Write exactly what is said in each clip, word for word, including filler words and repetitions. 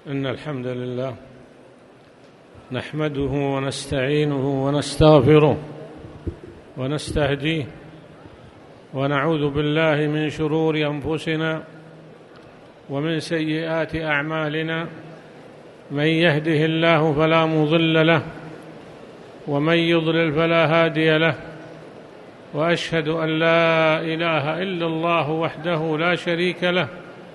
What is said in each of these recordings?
إن الحمد لله نحمده ونستعينه ونستغفره ونستهديه ونعوذ بالله من شرور أنفسنا ومن سيئات أعمالنا. من يهده الله فلا مضل له ومن يضلل فلا هادي له، وأشهد أن لا إله إلا الله وحده لا شريك له،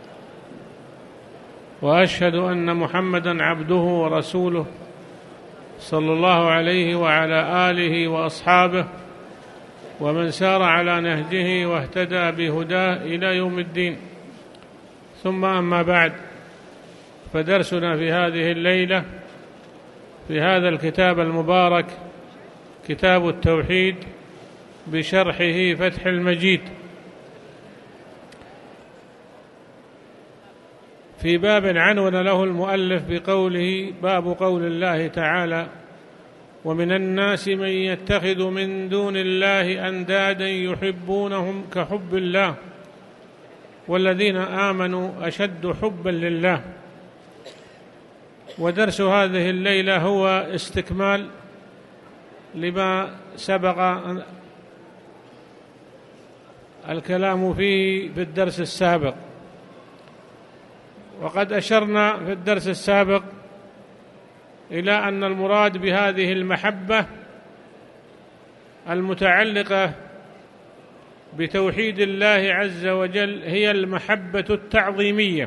وأشهد أن محمدًا عبده ورسوله صلى الله عليه وعلى آله وأصحابه ومن سار على نهجه واهتدى بهداه إلى يوم الدين. ثم أما بعد، فدرسنا في هذه الليلة في هذا الكتاب المبارك، كتاب التوحيد بشرحه فتح المجيد، في باب عنون له المؤلف بقوله: باب قول الله تعالى: ومن الناس من يتخذ من دون الله أندادا يحبونهم كحب الله والذين آمنوا أشد حبا لله. ودرس هذه الليلة هو استكمال لما سبق الكلام فيه في الدرس السابق، وقد أشرنا في الدرس السابق إلى أن المراد بهذه المحبة المتعلقة بتوحيد الله عز وجل هي المحبة التعظيمية،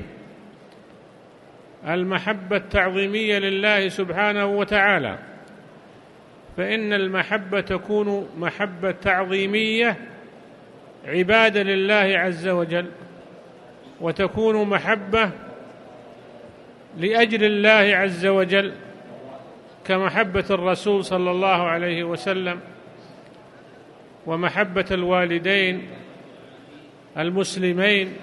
المحبة التعظيمية لله سبحانه وتعالى. فإن المحبة تكون محبة تعظيمية عبادة لله عز وجل، وتكون محبة لأجل الله عز وجل كمحبة الرسول صلى الله عليه وسلم، ومحبة الوالدين المسلمين،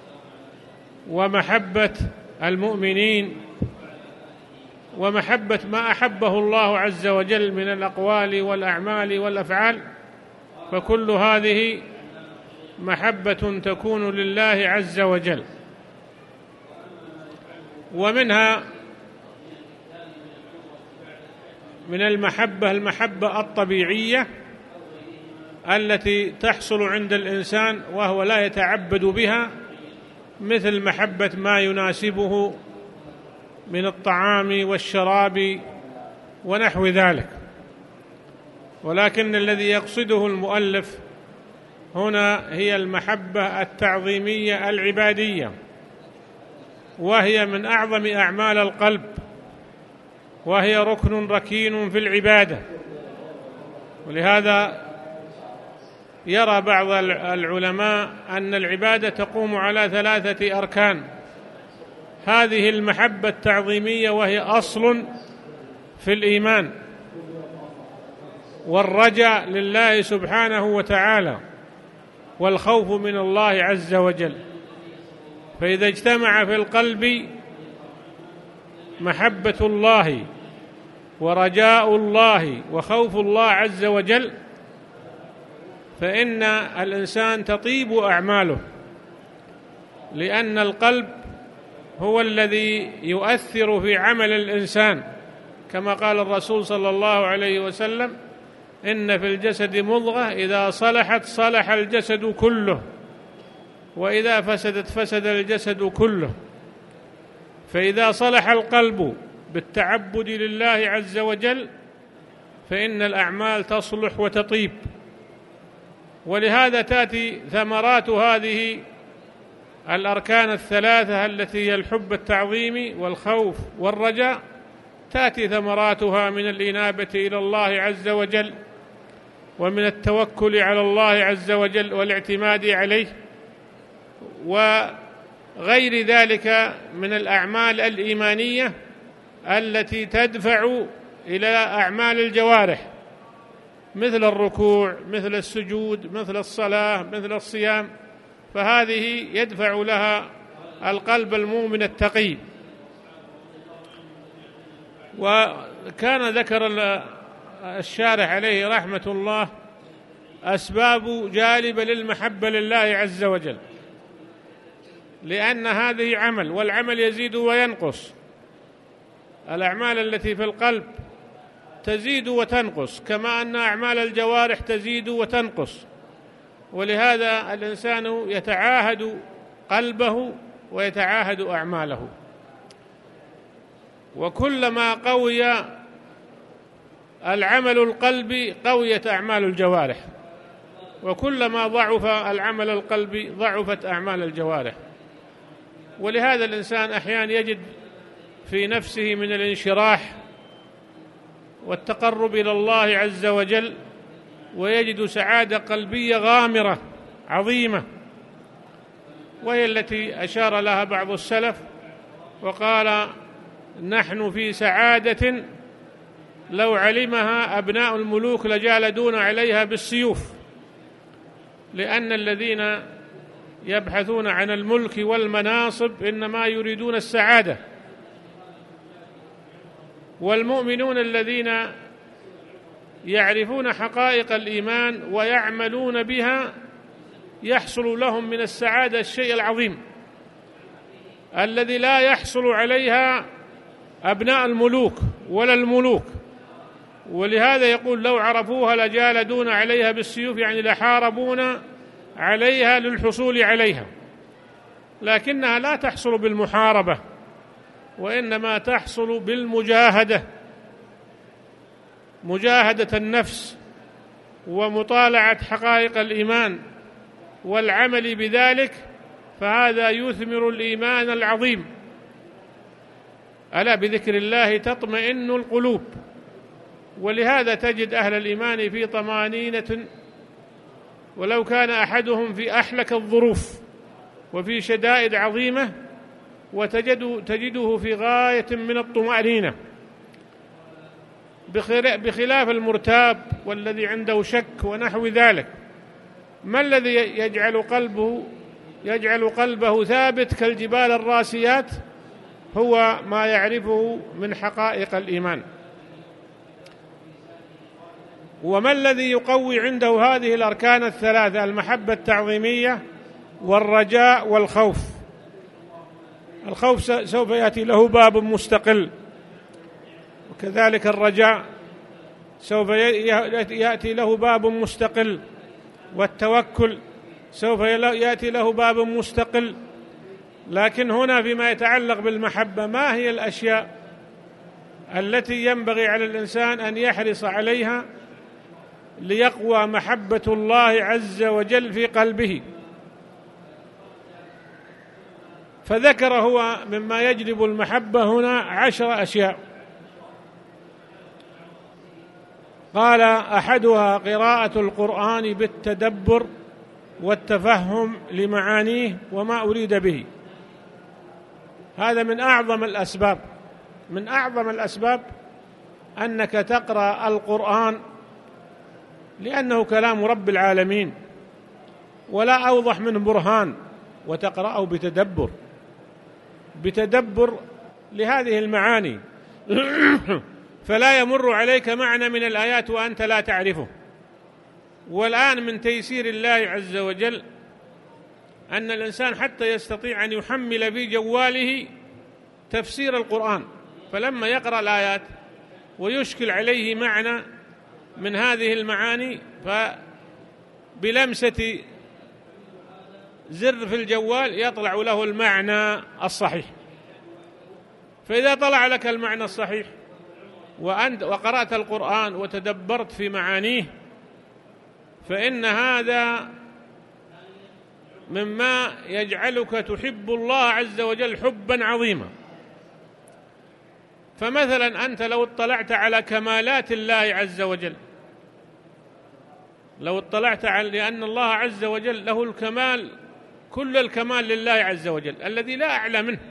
ومحبة المؤمنين، ومحبة ما أحبه الله عز وجل من الأقوال والأعمال والأفعال. فكل هذه محبة تكون لله عز وجل. ومنها من المحبة المحبة الطبيعية التي تحصل عند الإنسان وهو لا يتعبد بها، مثل محبة ما يناسبه من الطعام والشراب ونحو ذلك. ولكن الذي يقصده المؤلف هنا هي المحبة التعظيمية العبادية، وهي من أعظم أعمال القلب، وهي ركن ركين في العبادة. ولهذا يرى بعض العلماء أن العبادة تقوم على ثلاثة أركان: هذه المحبة التعظيمية وهي أصل في الإيمان، والرجاء لله سبحانه وتعالى، والخوف من الله عز وجل. فإذا اجتمع في القلب محبة الله ورجاء الله وخوف الله عز وجل، فإن الإنسان تطيب أعماله، لأن القلب هو الذي يؤثر في عمل الإنسان، كما قال الرسول صلى الله عليه وسلم: إن في الجسد مضغة إذا صلحت صلح الجسد كله، وإذا فسدت فسد الجسد كله. فإذا صلح القلب بالتعبد لله عز وجل فإن الأعمال تصلح وتطيب. ولهذا تأتي ثمرات هذه الأركان الثلاثة التي هي الحب التعظيمي والخوف والرجاء، تأتي ثمراتها من الإنابة إلى الله عز وجل، ومن التوكل على الله عز وجل والاعتماد عليه، وغير ذلك من الأعمال الإيمانية التي تدفع إلى أعمال الجوارح، مثل الركوع، مثل السجود، مثل الصلاة، مثل الصيام. فهذه يدفع لها القلب المؤمن التقي. وكان ذكر الشارح عليه رحمة الله أسباب جالبة للمحبة لله عز وجل، لأن هذه عمل، والعمل يزيد وينقص. الأعمال التي في القلب تزيد وتنقص، كما أن أعمال الجوارح تزيد وتنقص، ولهذا الإنسان يتعاهد قلبه ويتعاهد أعماله، وكلما قوي العمل القلبي قويت أعمال الجوارح، وكلما ضعف العمل القلبي ضعفت أعمال الجوارح. ولهذا الإنسان أحيانا يجد في نفسه من الانشراح والتقرب إلى الله عز وجل، ويجد سعادة قلبية غامرة عظيمة، وهي التي أشار لها بعض السلف وقال: نحن في سعادة لو علمها أبناء الملوك لجالدون عليها بالسيوف، لأن الذين يبحثون عن الملك والمناصب إنما يريدون السعادة، والمؤمنون الذين يعرفون حقائق الإيمان ويعملون بها يحصل لهم من السعادة الشيء العظيم الذي لا يحصل عليها أبناء الملوك ولا الملوك. ولهذا يقول: لو عرفوها لجالدون عليها بالسيوف، يعني لحاربون عليها للحصول عليها، لكنها لا تحصل بالمحاربة، وإنما تحصل بالمجاهدة، مجاهدة النفس ومطالعة حقائق الإيمان والعمل بذلك، فهذا يثمر الإيمان العظيم. ألا بذكر الله تطمئن القلوب. ولهذا تجد أهل الإيمان في طمانينة، ولو كان أحدهم في أحلك الظروف وفي شدائد عظيمة، وتجد تجده في غاية من الطمأنينة، بخلاف المرتاب والذي عنده شك ونحو ذلك. ما الذي يجعل قلبه يجعل قلبه ثابت كالجبال الراسيات؟ هو ما يعرفه من حقائق الإيمان. وما الذي يقوي عنده هذه الأركان الثلاثة: المحبة التعظيمية والرجاء والخوف. الخوف سوف يأتي له باب مستقل، وكذلك الرجاء سوف يأتي له باب مستقل، والتوكل سوف يأتي له باب مستقل. لكن هنا فيما يتعلق بالمحبة، ما هي الأشياء التي ينبغي على الإنسان أن يحرص عليها ليقوى محبة الله عز وجل في قلبه؟ فذكر هو مما يجلب المحبة هنا عشر أشياء. قال: أحدها قراءة القرآن بالتدبر والتفهم لمعانيه وما أريد به. هذا من أعظم الأسباب من أعظم الأسباب أنك تقرأ القرآن، لأنه كلام رب العالمين ولا أوضح منه برهان، وتقرأه بتدبر بتدبر لهذه المعاني فلا يمر عليك معنى من الآيات وأنت لا تعرفه. والآن من تيسير الله عز وجل أن الإنسان حتى يستطيع أن يحمل في جواله تفسير القرآن، فلما يقرأ الآيات ويشكل عليه معنى من هذه المعاني، فبلمسة زر في الجوال يطلع له المعنى الصحيح. فإذا طلع لك المعنى الصحيح وأنت وقرأت القرآن وتدبرت في معانيه، فإن هذا مما يجعلك تحب الله عز وجل حبا عظيما. فمثلا أنت لو اطلعت على كمالات الله عز وجل، لو اطلعت على لأن الله عز وجل له الكمال، كل الكمال لله عز وجل الذي لا أعلى منه.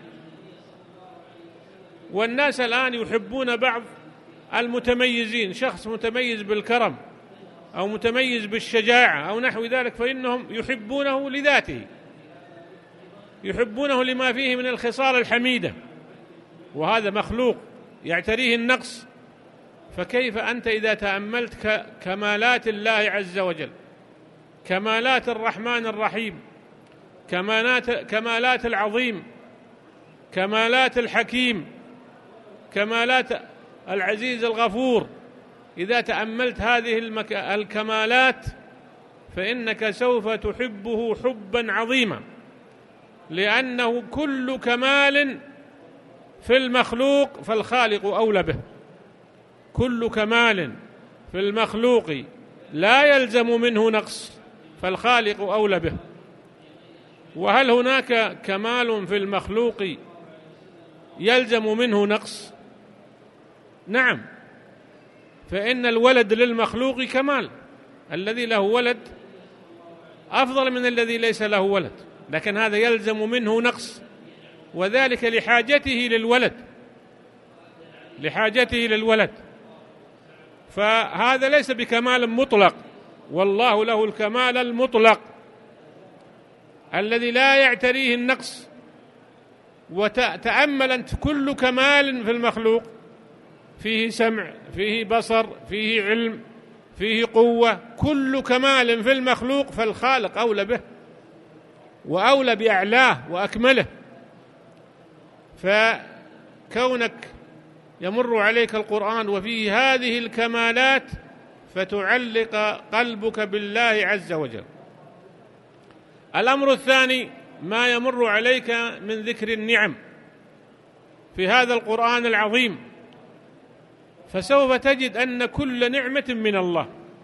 والناس الآن يحبون بعض المتميزين، شخص متميز بالكرم أو متميز بالشجاعة أو نحو ذلك، فإنهم يحبونه لذاته، يحبونه لما فيه من الخصال الحميدة، وهذا مخلوق يعتريه النقص. فكيف أنت إذا تأملت كمالات الله عز وجل، كمالات الرحمن الرحيم، كمالات, كمالات العظيم، كمالات الحكيم، كمالات العزيز الغفور، إذا تأملت هذه الكمالات فإنك سوف تحبه حبا عظيما، لأنه كل كمال في المخلوق فالخالق أولى به. كل كمال في المخلوق لا يلزم منه نقص فالخالق أولى به. وهل هناك كمال في المخلوق يلزم منه نقص؟ نعم، فإن الولد للمخلوق كمال، الذي له ولد أفضل من الذي ليس له ولد، لكن هذا يلزم منه نقص، وذلك لحاجته للولد لحاجته للولد فهذا ليس بكمال مطلق، والله له الكمال المطلق الذي لا يعتريه النقص. وتأمل أنت كل كمال في المخلوق، فيه سمع، فيه بصر، فيه علم، فيه قوة، كل كمال في المخلوق فالخالق أولى به وأولى بأعلاه وأكمله. فكونك يمر عليك القرآن وفيه هذه الكمالات فتعلق قلبك بالله عز وجل. الأمر الثاني ما يمر عليك من ذكر النعم في هذا القرآن العظيم، فسوف تجد أن كل نعمة من الله،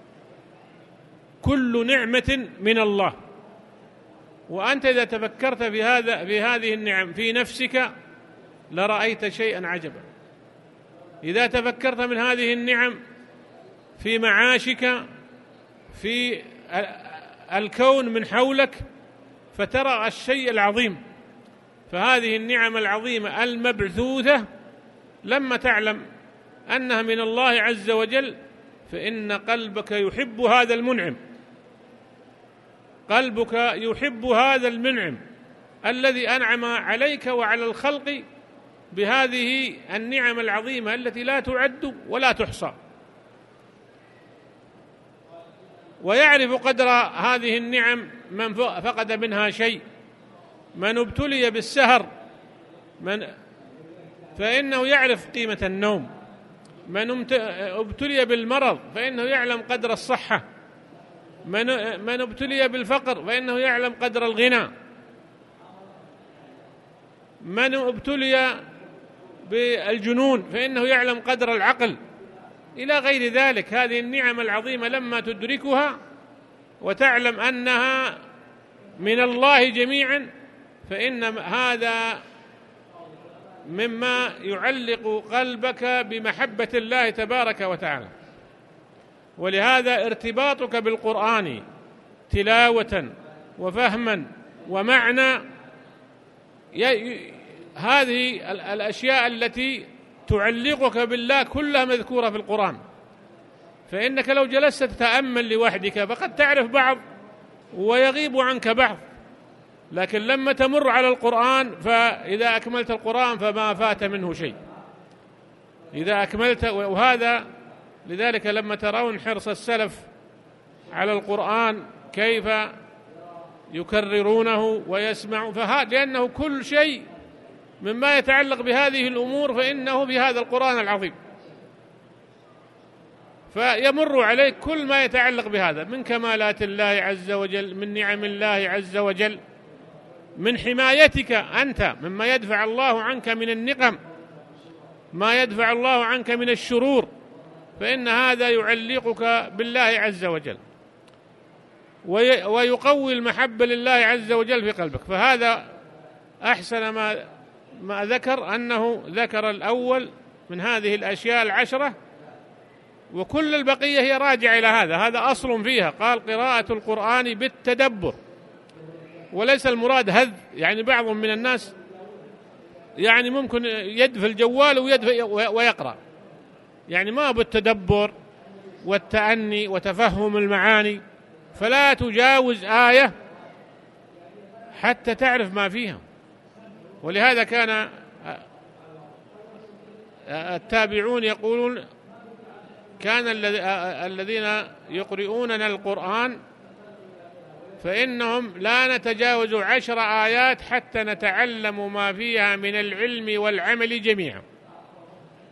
كل نعمة من الله. وأنت إذا تفكرت في هذا في هذه النعم في نفسك لرأيت شيئا عجبا. إذا تفكرت من هذه النعم في معاشك، في الكون من حولك، فترى الشيء العظيم. فهذه النعم العظيمة المبعوثة لما تعلم أنها من الله عز وجل فإن قلبك يحب هذا المنعم، قلبك يحب هذا المنعم الذي أنعم عليك وعلى الخلق بهذه النعم العظيمة التي لا تعد ولا تحصى. ويعرف قدر هذه النعم من فقد منها شيء. من ابتلي بالسهر من فإنه يعرف قيمة النوم، من ابتلي بالمرض فإنه يعلم قدر الصحة، من من ابتلي بالفقر فإنه يعلم قدر الغنى، من ابتلي بالجنون فإنه يعلم قدر العقل، إلى غير ذلك. هذه النعم العظيمة لما تدركها وتعلم أنها من الله جميعا فإن هذا مما يعلق قلبك بمحبة الله تبارك وتعالى. ولهذا ارتباطك بالقرآن تلاوة وفهما ومعنى هذه الأشياء التي تعلقك بالله كلها مذكورة في القرآن. فإنك لو جلست تتأمل لوحدك فقد تعرف بعض ويغيب عنك بعض، لكن لما تمر على القرآن فإذا أكملت القرآن فما فات منه شيء إذا أكملت. وهذا لذلك لما ترون حرص السلف على القرآن كيف يكررونه ويسمع، فهذا لأنه كل شيء مما يتعلق بهذه الأمور فإنه في هذا القرآن العظيم، فيمر عليك كل ما يتعلق بهذا من كمالات الله عز وجل، من نعم الله عز وجل، من حمايتك أنت مما يدفع الله عنك من النقم، ما يدفع الله عنك من الشرور، فإن هذا يعلقك بالله عز وجل ويقوي المحبة لله عز وجل في قلبك. فهذا أحسن ما ما ذكر أنه ذكر الأول من هذه الأشياء العشرة، وكل البقية هي راجعة إلى هذا، هذا أصل فيها. قال قراءة القرآن بالتدبر، وليس المراد هذ. يعني بعض من الناس يعني ممكن يدفع الجوال ويدفع ويقرأ، يعني ما بالتدبر والتأني وتفهم المعاني، فلا تجاوز آية حتى تعرف ما فيها. ولهذا كان التابعون يقولون كان الذين يقرؤوننا القرآن فإنهم لا نتجاوز عشر آيات حتى نتعلم ما فيها من العلم والعمل جميعا.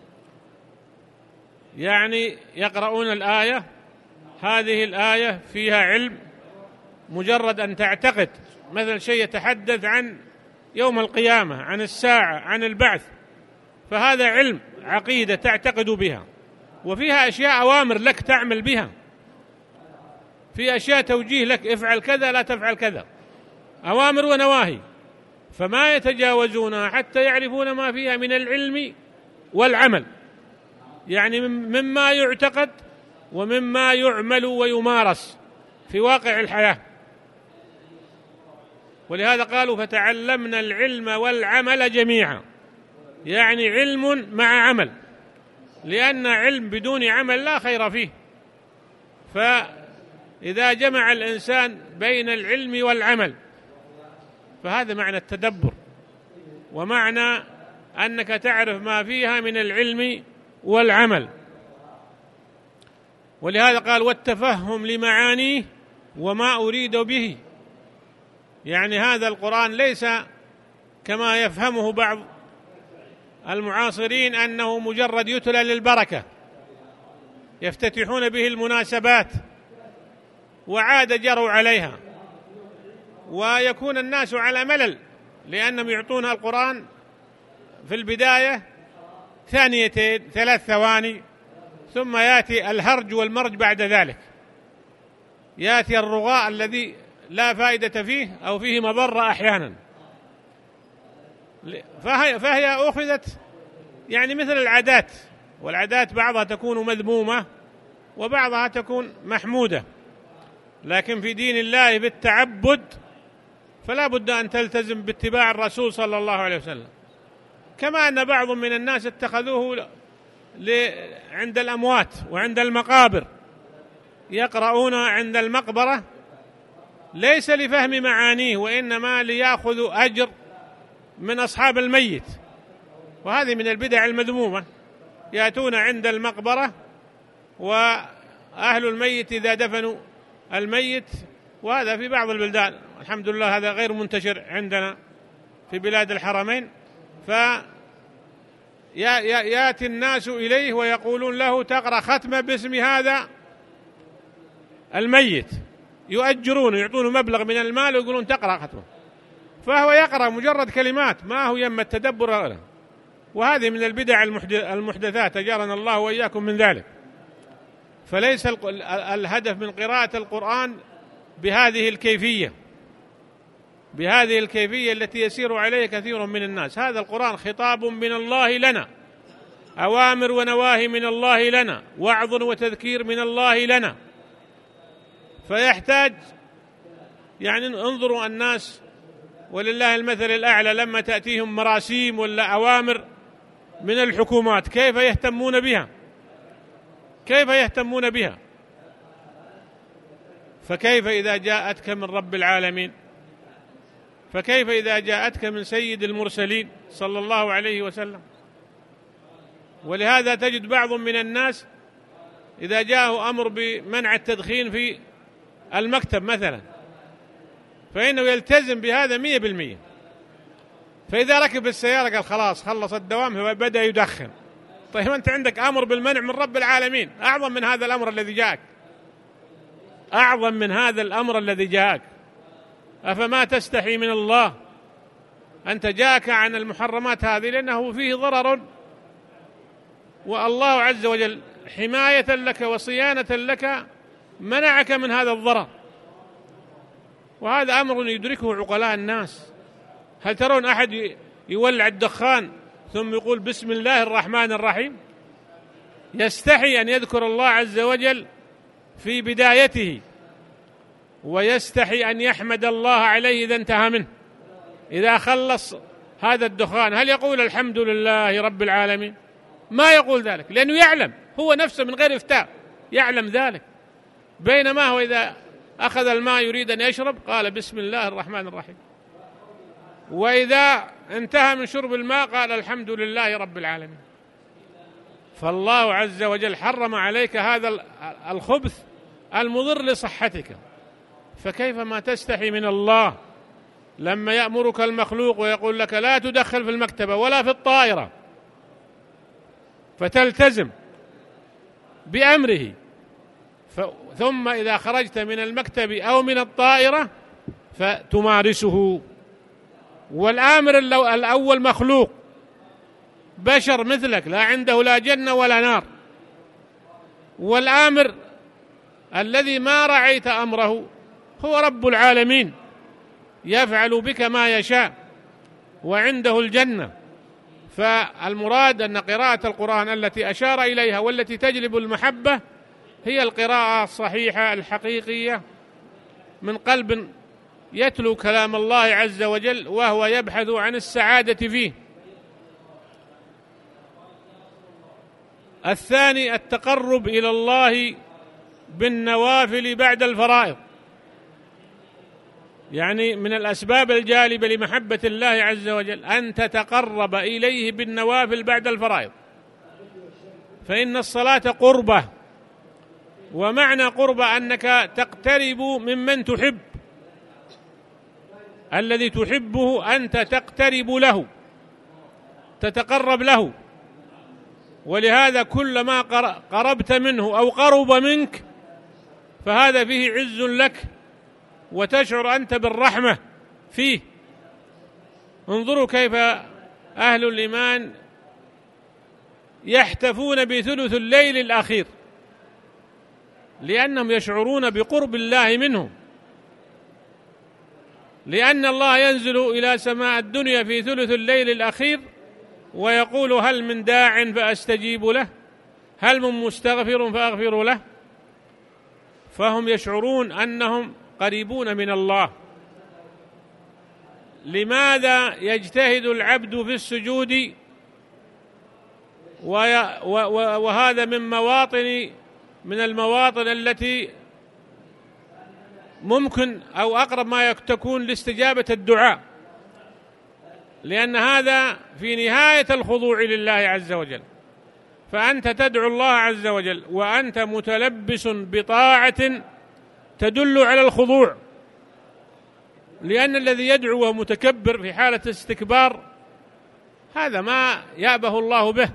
يعني يقرؤون الآية، هذه الآية فيها علم، مجرد أن تعتقد مثلا شيء يتحدث عن يوم القيامة، عن الساعة، عن البعث، فهذا علم، عقيدة تعتقد بها، وفيها أشياء أوامر لك تعمل بها، في أشياء توجيه لك، افعل كذا لا تفعل كذا، أوامر ونواهي، فما يتجاوزونها حتى يعرفون ما فيها من العلم والعمل، يعني مما يعتقد ومما يعمل ويمارس في واقع الحياة. ولهذا قالوا فتعلمنا العلم والعمل جميعا، يعني علم مع عمل، لأن علم بدون عمل لا خير فيه. فإذا جمع الإنسان بين العلم والعمل فهذا معنى التدبر، ومعنى أنك تعرف ما فيها من العلم والعمل. ولهذا قال والتفهم لمعانيه وما أريد به، يعني هذا القرآن ليس كما يفهمه بعض المعاصرين أنه مجرد يتلى للبركة، يفتتحون به المناسبات وعاد جروا عليها، ويكون الناس على ملل لأنهم يعطونها القرآن في البداية ثانيتين ثلاث ثواني، ثم يأتي الهرج والمرج بعد ذلك، يأتي الرغاء الذي لا فائدة فيه أو فيه مضرة أحيانا. فهي, فهي أخذت يعني مثل العادات، والعادات بعضها تكون مذمومة وبعضها تكون محمودة، لكن في دين الله بالتعبد فلا بد أن تلتزم باتباع الرسول صلى الله عليه وسلم. كما أن بعض من الناس اتخذوه عند الأموات وعند المقابر، يقرؤون عند المقبرة ليس لفهم معانيه وإنما ليأخذوا أجر من أصحاب الميت، وهذه من البدع المذمومة. يأتون عند المقبرة وأهل الميت إذا دفنوا الميت، وهذا في بعض البلدان، الحمد لله هذا غير منتشر عندنا في بلاد الحرمين، فيأتي الناس إليه ويقولون له تقرأ ختمة باسم هذا الميت، يؤجرون يعطونه مبلغ من المال ويقولون تقرأ ختمة، فهو يقرأ مجرد كلمات ما هو يم التدبر له. وهذه من البدع المحدثات، أجارنا الله وإياكم من ذلك. فليس الهدف من قراءة القرآن بهذه الكيفية، بهذه الكيفية التي يسير عليه كثير من الناس. هذا القرآن خطاب من الله لنا، أوامر ونواهي من الله لنا، وعظ وتذكير من الله لنا، فيحتاج يعني انظروا الناس ولله المثل الأعلى لما تأتيهم مراسيم ولا أوامر من الحكومات كيف يهتمون بها، كيف يهتمون بها. فكيف إذا جاءتك من رب العالمين، فكيف إذا جاءتك من سيد المرسلين صلى الله عليه وسلم. ولهذا تجد بعض من الناس إذا جاءه أمر بمنع التدخين في المكتب مثلا فإنه يلتزم بهذا مية بالمية، فإذا ركب السيارة قال خلاص خلص الدوام هو بدأ يدخن. طيب أنت عندك أمر بالمنع من رب العالمين أعظم من هذا الأمر الذي جاءك، أعظم من هذا الأمر الذي جاءك، أفما تستحي من الله أنت جاءك عن المحرمات هذه لأنه فيه ضرر، والله عز وجل حماية لك وصيانة لك منعك من هذا الضرر. وهذا أمر يدركه عقلاء الناس. هل ترون أحد يولع الدخان ثم يقول بسم الله الرحمن الرحيم؟ يستحي أن يذكر الله عز وجل في بدايته، ويستحي أن يحمد الله عليه إذا انتهى منه. إذا خلص هذا الدخان هل يقول الحمد لله رب العالمين؟ ما يقول ذلك، لأنه يعلم هو نفسه من غير إفتاء يعلم ذلك. بينما هو إذا أخذ الماء يريد أن يشرب قال بسم الله الرحمن الرحيم، وإذا انتهى من شرب الماء قال الحمد لله رب العالمين. فالله عز وجل حرم عليك هذا الخبث المضر لصحتك، فكيف ما تستحي من الله لما يأمرك المخلوق ويقول لك لا تدخل في المكتبة ولا في الطائرة، فتلتزم بأمره، ثم إذا خرجت من المكتب أو من الطائرة فتمارسه. والآمر الأول مخلوق بشر مثلك، لا عنده لا جنة ولا نار. والآمر الذي ما رعيت أمره هو رب العالمين، يفعل بك ما يشاء وعنده الجنة. فالمراد أن قراءة القرآن التي أشار إليها والتي تجلب المحبة هي القراءة الصحيحة الحقيقية من قلب يتلو كلام الله عز وجل وهو يبحث عن السعادة فيه. الثاني التقرب إلى الله بالنوافل بعد الفرائض، يعني من الأسباب الجالبة لمحبة الله عز وجل أن تتقرب إليه بالنوافل بعد الفرائض، فإن الصلاة قربة، ومعنى قربة أنك تقترب ممن تحب، الذي تحبه أنت تقترب له، تتقرب له. ولهذا كلما قربت منه أو قرب منك فهذا فيه عز لك، وتشعر أنت بالرحمة فيه. انظروا كيف أهل الإيمان يحتفون بثلث الليل الأخير، لأنهم يشعرون بقرب الله منهم، لأن الله ينزل إلى سماء الدنيا في ثلث الليل الأخير ويقول هل من داع فأستجيب له، هل من مستغفر فأغفر له. فهم يشعرون أنهم قريبون من الله. لماذا يجتهد العبد في السجود؟ وهذا من مواطن من المواطن التي ممكن أو أقرب ما تكون لاستجابة الدعاء، لأن هذا في نهاية الخضوع لله عز وجل. فأنت تدعو الله عز وجل وأنت متلبس بطاعة تدل على الخضوع، لأن الذي يدعو وهو متكبر في حالة استكبار هذا ما يأبه الله به،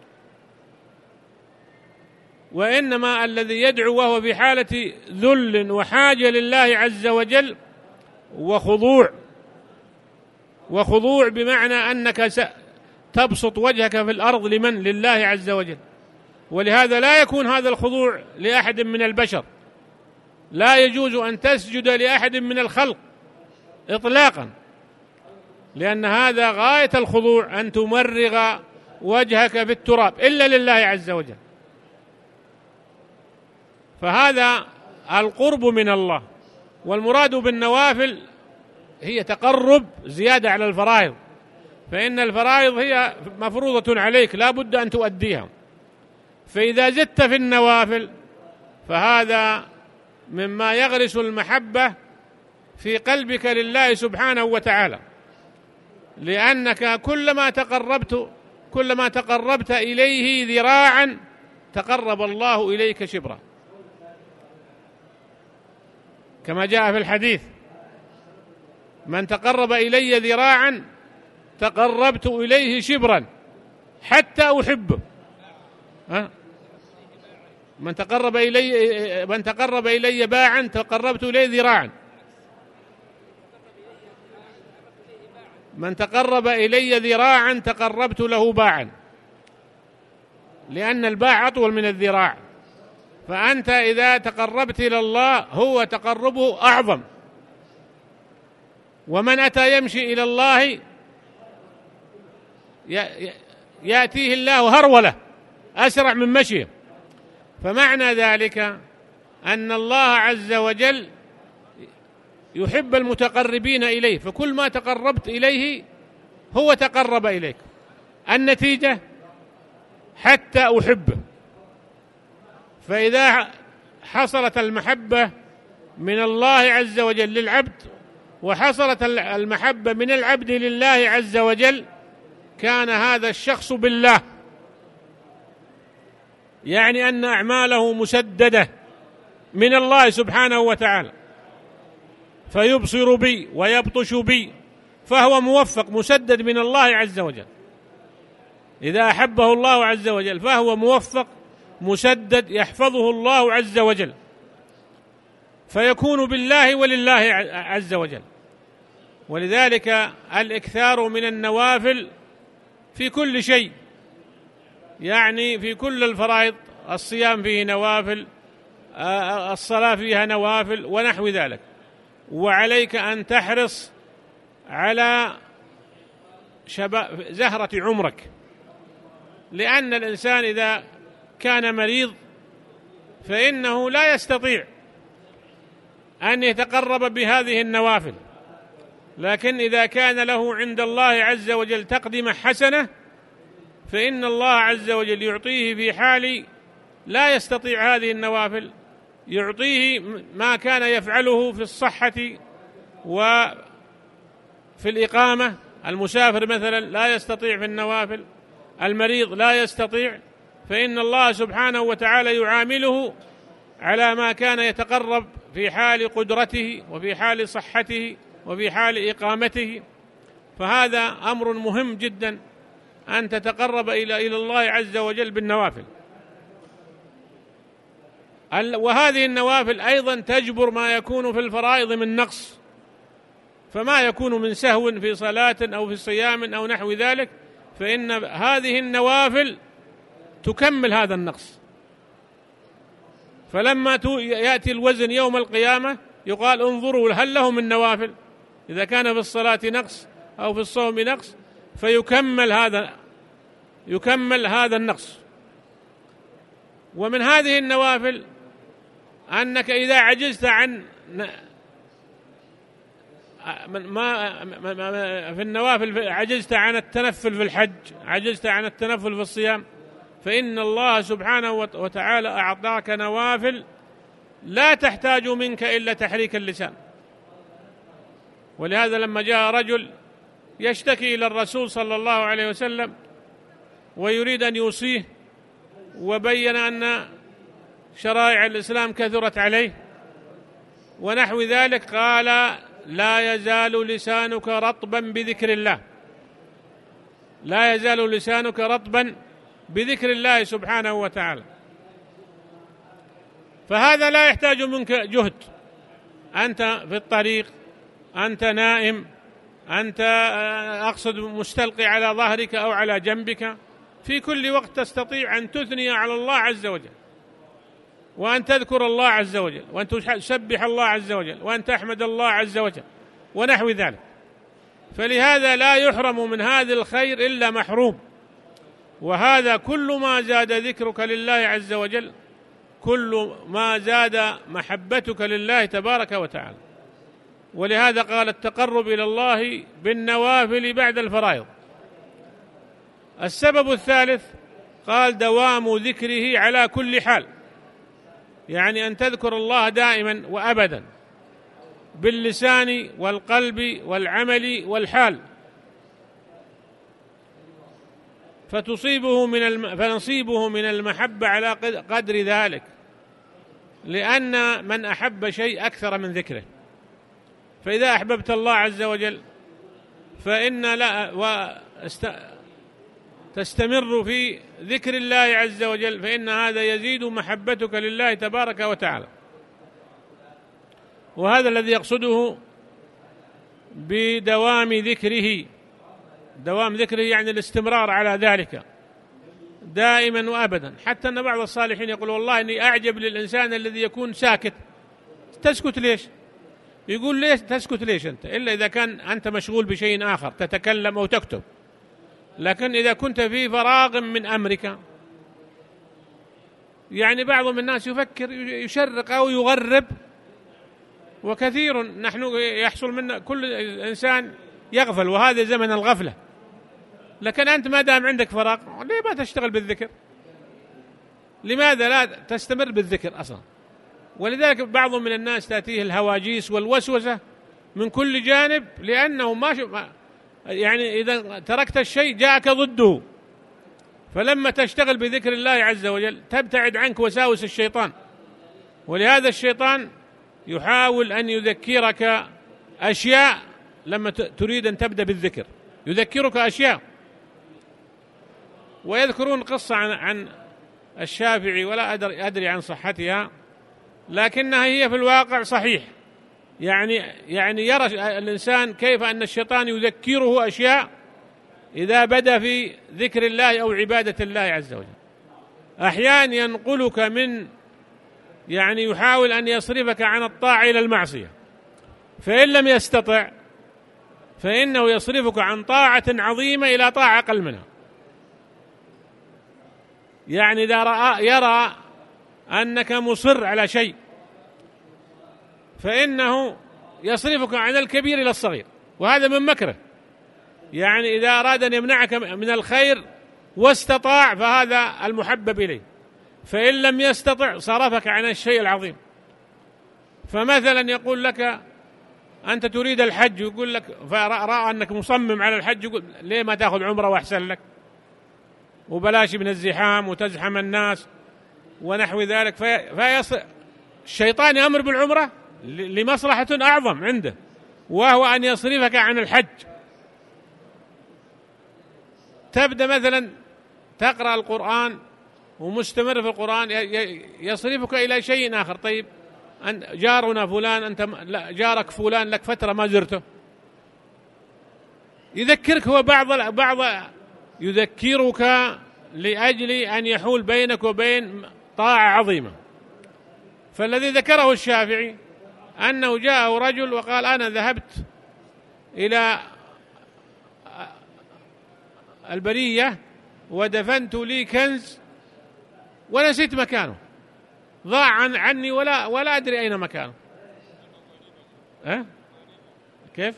وإنما الذي يدعو وهو في حالة ذل وحاجة لله عز وجل وخضوع. وخضوع بمعنى أنك تبسط وجهك في الأرض لمن؟ لله عز وجل. ولهذا لا يكون هذا الخضوع لأحد من البشر، لا يجوز أن تسجد لأحد من الخلق إطلاقا، لأن هذا غاية الخضوع، أن تمرغ وجهك في التراب إلا لله عز وجل. فهذا القرب من الله. والمراد بالنوافل هي تقرب زيادة على الفرائض، فإن الفرائض هي مفروضة عليك لا بد أن تؤديها، فإذا زدت في النوافل فهذا مما يغرس المحبة في قلبك لله سبحانه وتعالى، لأنك كلما تقربت كلما تقربت إليه ذراعا تقرب الله إليك شبرا، كما جاء في الحديث: من تقرب إلي ذراعا تقربت إليه شبرا حتى أحبه. ها؟ من تقرب إلي من تقرب إلي باعا تقربت إليه ذراعا، من تقرب إلي ذراعا تقربت له باعا، لأن الباع أطول من الذراع. فأنت إذا تقربت إلى الله هو تقربه أعظم. ومن أتى يمشي إلى الله يأتيه الله هرولة أسرع من مشيه. فمعنى ذلك أن الله عز وجل يحب المتقربين إليه، فكل ما تقربت إليه هو تقرب إليك. النتيجة حتى أحبه. فإذا حصلت المحبة من الله عز وجل للعبد وحصلت المحبة من العبد لله عز وجل كان هذا الشخص بالله، يعني أن أعماله مسددة من الله سبحانه وتعالى، فيبصر بي ويبطش بي، فهو موفق مسدد من الله عز وجل. إذا أحبه الله عز وجل فهو موفق مسدد يحفظه الله عز وجل، فيكون بالله ولله عز وجل. ولذلك الإكثار من النوافل في كل شيء، يعني في كل الفرائض، الصيام فيه نوافل، الصلاة فيها نوافل ونحو ذلك. وعليك أن تحرص على شباب زهرة عمرك، لأن الإنسان إذا كان مريض فإنه لا يستطيع أن يتقرب بهذه النوافل، لكن إذا كان له عند الله عز وجل تقدمة حسنة فإن الله عز وجل يعطيه في حال لا يستطيع هذه النوافل، يعطيه ما كان يفعله في الصحة وفي الإقامة. المسافر مثلا لا يستطيع في النوافل، المريض لا يستطيع، فإن الله سبحانه وتعالى يعامله على ما كان يتقرب في حال قدرته وفي حال صحته وفي حال إقامته. فهذا أمر مهم جدا أن تتقرب إلى إلى الله عز وجل بالنوافل. وهذه النوافل أيضا تجبر ما يكون في الفرائض من نقص، فما يكون من سهو في صلاة أو في صيام أو نحو ذلك، فإن هذه النوافل تكمل هذا النقص. فلما يأتي الوزن يوم القيامة يقال انظروا هل له من نوافل، إذا كان في الصلاة نقص أو في الصوم نقص فيكمل هذا يكمل هذا النقص. ومن هذه النوافل أنك إذا عجزت عن ما في النوافل، عجزت عن التنفل في الحج، عجزت عن التنفل في الصيام، فإن الله سبحانه وتعالى أعطاك نوافل لا تحتاج منك إلا تحريك اللسان. ولهذا لما جاء رجل يشتكي إلى الرسول صلى الله عليه وسلم ويريد أن يوصيه، وبين أن شرائع الإسلام كثرت عليه ونحو ذلك، قال لا يزال لسانك رطبا بذكر الله، لا يزال لسانك رطبا بذكر الله سبحانه وتعالى. فهذا لا يحتاج منك جهد، أنت في الطريق، أنت نائم، أنت أقصد مستلقي على ظهرك أو على جنبك، في كل وقت تستطيع أن تثني على الله عز وجل، وأن تذكر الله عز وجل، وأن تسبح الله عز وجل، وأن تحمد الله عز وجل ونحو ذلك. فلهذا لا يحرم من هذا الخير إلا محروم. وهذا كل ما زاد ذكرك لله عز وجل، كل ما زاد محبتك لله تبارك وتعالى. ولهذا قال التقرب إلى الله بالنوافل بعد الفرائض. السبب الثالث قال دوام ذكره على كل حال، يعني أن تذكر الله دائما وأبدا باللسان والقلب والعمل والحال، فتصيبه من الم... فنصيبه من المحبة على قدر ذلك، لأن من أحب شيء أكثر من ذكره. فإذا أحببت الله عز وجل فإن لا واست... تستمر في ذكر الله عز وجل، فإن هذا يزيد محبتك لله تبارك وتعالى. وهذا الذي يقصده بدوام ذكره، دوام ذكره يعني الاستمرار على ذلك دائما وأبدا. حتى أن بعض الصالحين يقول والله إني أعجب للإنسان الذي يكون ساكت. تسكت ليش؟ يقول ليش تسكت ليش أنت؟ إلا إذا كان أنت مشغول بشيء آخر تتكلم أو تكتب، لكن إذا كنت في فراغ من أمرك، يعني بعض من الناس يفكر يشرق أو يغرب، وكثير نحن يحصل منا كل إنسان يغفل، وهذا زمن الغفلة. لكن أنت ما دام عندك فراغ ليه ما تشتغل بالذكر؟ لماذا لا تستمر بالذكر أصلا؟ ولذلك بعض من الناس تأتيه الهواجيس والوسوسة من كل جانب، لأنه ما يعني إذا تركت الشيء جاءك ضده. فلما تشتغل بذكر الله عز وجل تبتعد عنك وساوس الشيطان. ولهذا الشيطان يحاول أن يذكرك أشياء لما تريد أن تبدأ بالذكر، يذكرك أشياء. ويذكرون قصة عن, عن الشافعي ولا أدري عن صحتها، لكنها هي في الواقع صحيح. يعني يعني يرى الإنسان كيف أن الشيطان يذكره أشياء إذا بدأ في ذكر الله أو عبادة الله عز وجل. أحيانا ينقلك من يعني يحاول أن يصرفك عن الطاعة إلى المعصية، فإن لم يستطع فإنه يصرفك عن طاعة عظيمة إلى طاعة أقل منها. يعني إذا رأى يرى أنك مصر على شيء فإنه يصرفك عن الكبير إلى الصغير، وهذا من مكره. يعني إذا أراد أن يمنعك من الخير واستطاع فهذا المحبب إليه، فإن لم يستطع صرفك عن الشيء العظيم. فمثلا يقول لك أنت تريد الحج، يقول لك فرأى أنك مصمم على الحج، يقول ليه ما تأخذ عمرة وأحسن لك وبلاش من الزحام وتزحم الناس ونحو ذلك. فيص... الشيطان يأمر بالعمرة لمصلحة أعظم عنده، وهو أن يصرفك عن الحج. تبدأ مثلا تقرأ القرآن ومستمر في القرآن، يصرفك إلى شيء آخر. طيب جارنا فلان، أنت لا جارك فلان لك فترة ما زرته، يذكرك هو بعض بعض يذكرك لأجل أن يحول بينك وبين طاعة عظيمة. فالذي ذكره الشافعي أنه جاءه رجل وقال أنا ذهبت إلى البرية ودفنت لي كنز ونسيت مكانه، ضاع عن عني ولا ولا أدري أين مكانه. أه؟ كيف؟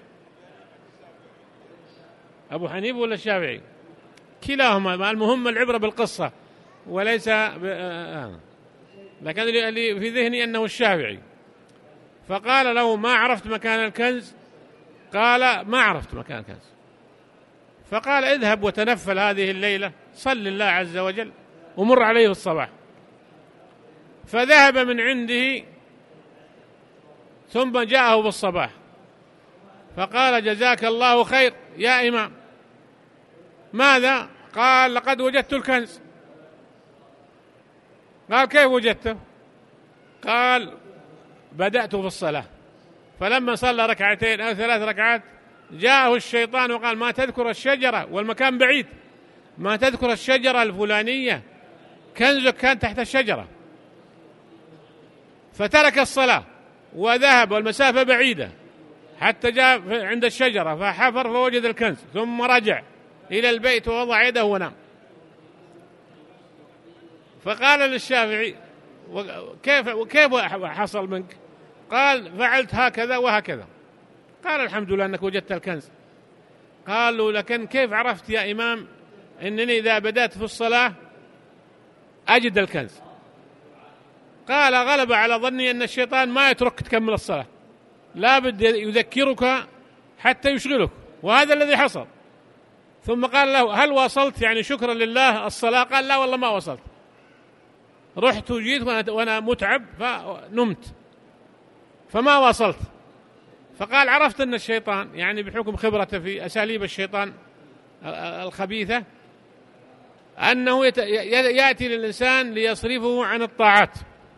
أبو حنيفة ولا الشافعي؟ كلاهما، المهم العبرة بالقصة وليس ب... آه. لكن اللي في ذهني أنه الشافعي. فقال له ما عرفت مكان الكنز؟ قال ما عرفت مكان الكنز. فقال اذهب وتنفل هذه الليلة، صل الله عز وجل ومر عليه في الصباح. فذهب من عنده ثم جاءه بالصباح فقال جزاك الله خير يا إمام. ماذا؟ قال لقد وجدت الكنز. قال كيف وجدته؟ قال بدأت في الصلاة، فلما صلى ركعتين أو ثلاث ركعات جاءه الشيطان وقال ما تذكر الشجرة، والمكان بعيد، ما تذكر الشجرة الفلانية، كنزك كان تحت الشجرة. فترك الصلاة وذهب والمسافة بعيدة حتى جاء عند الشجرة فحفر فوجد الكنز، ثم رجع إلى البيت ووضع يده ونام. فقال للشافعي كيف كيف حصل منك؟ قال فعلت هكذا وهكذا. قال الحمد لله أنك وجدت الكنز. قالوا لكن كيف عرفت يا إمام أنني إذا بدأت في الصلاة أجد الكنز؟ قال غلب على ظني أن الشيطان ما يترك تكمل الصلاة، لا بد يذكرك حتى يشغلك، وهذا الذي حصل. ثم قال له هل وصلت يعني شكرا لله الصلاة؟ قال لا والله ما وصلت، رحت وجيت وأنا متعب فنمت فما وصلت. فقال عرفت أن الشيطان يعني بحكم خبرته في أساليب الشيطان الخبيثة أنه يأتي للإنسان ليصرفه عن الطاعات،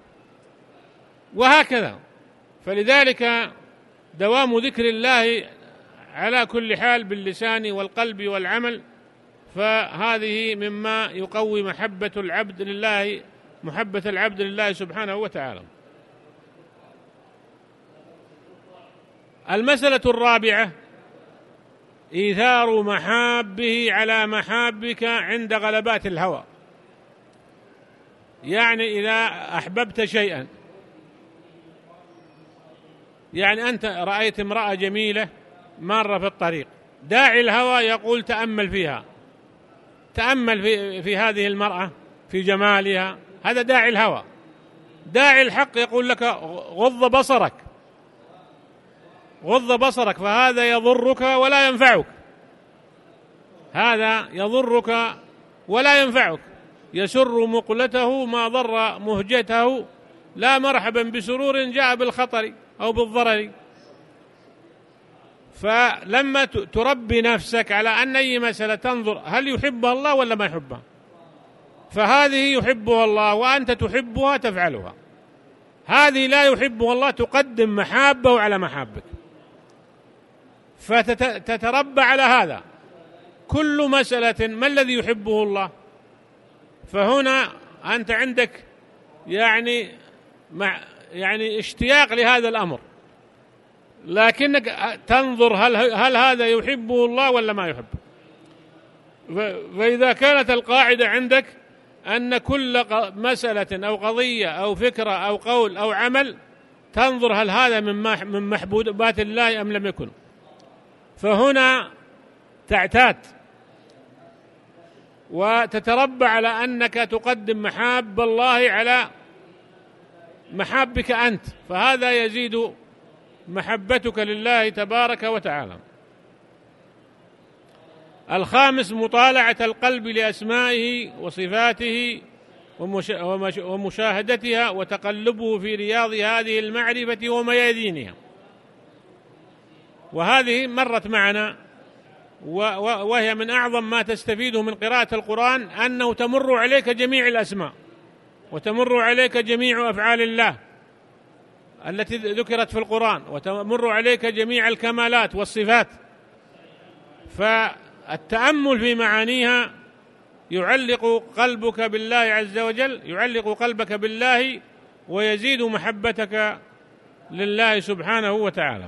وهكذا. فلذلك دوام ذكر الله على كل حال باللسان والقلب والعمل، فهذه مما يقوي محبة العبد لله، محبة العبد لله سبحانه وتعالى. المسألة الرابعة إيثار محابه على محابك عند غلبات الهوى. يعني إذا أحببت شيئا، يعني أنت رأيت امرأة جميلة مارة في الطريق، داعي الهوى يقول تأمل فيها، تأمل في, في هذه المرأة في جمالها، هذا داعي الهوى. داعي الحق يقول لك غض بصرك، غض بصرك، فهذا يضرك ولا ينفعك، هذا يضرك ولا ينفعك. يسر مقلته ما ضر مهجته، لا مرحبا بسرور جاء بالخطر أو بالضرر. فلما تربي نفسك على أن أي مسألة تنظر هل يحبها الله ولا ما يحبها، فهذه يحبها الله وأنت تحبها تفعلها، هذه لا يحبها الله تقدم محابه على محابك، فتتربى على هذا. كل مسألة ما الذي يحبه الله؟ فهنا أنت عندك يعني مع يعني اشتياق لهذا الأمر، لكنك تنظر هل, هل هذا يحبه الله ولا ما يحبه. فإذا كانت القاعدة عندك أن كل مسألة أو قضية أو فكرة أو قول أو عمل تنظر هل هذا من محبوبات الله أم لم يكن، فهنا تعتاد وتتربى على أنك تقدم محاب الله على محابك أنت، فهذا يزيد محبتك لله تبارك وتعالى. الخامس مطالعة القلب لأسمائه وصفاته ومشاهدتها وتقلبه في رياض هذه المعرفة وميادينها. وهذه مرت معنا وهي من أعظم ما تستفيده من قراءة القرآن، أنه تمر عليك جميع الأسماء وتمر عليك جميع أفعال الله التي ذكرت في القرآن، وتمر عليك جميع الكمالات والصفات، فالتأمل في معانيها يعلق قلبك بالله عز وجل، يعلق قلبك بالله ويزيد محبتك لله سبحانه وتعالى.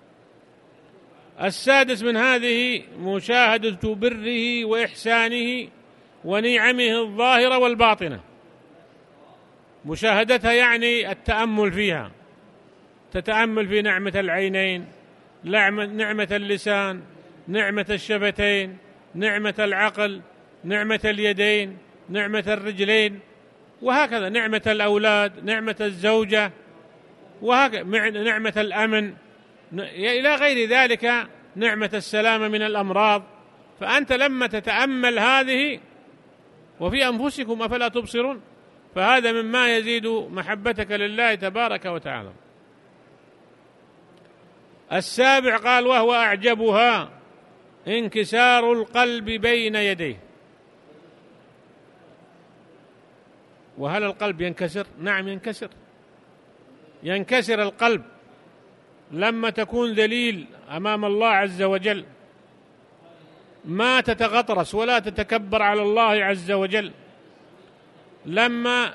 السادس من هذه مشاهدة بره وإحسانه ونعمه الظاهرة والباطنة. مشاهدتها يعني التأمل فيها، تتأمل في نعمة العينين، نعمة اللسان، نعمة الشفتين، نعمة العقل، نعمة اليدين، نعمة الرجلين، وهكذا نعمة الأولاد، نعمة الزوجة، وهكذا نعمة الأمن إلى غير ذلك، نعمة السلامة من الأمراض. فأنت لما تتأمل هذه وفي أنفسكم أفلا تبصرون، فهذا مما يزيد محبتك لله تبارك وتعالى. السابع قال وهو أعجبها انكسار القلب بين يديه. وهل القلب ينكسر؟ نعم ينكسر، ينكسر القلب لما تكون ذليل أمام الله عز وجل، ما تتغطرس ولا تتكبر على الله عز وجل، لما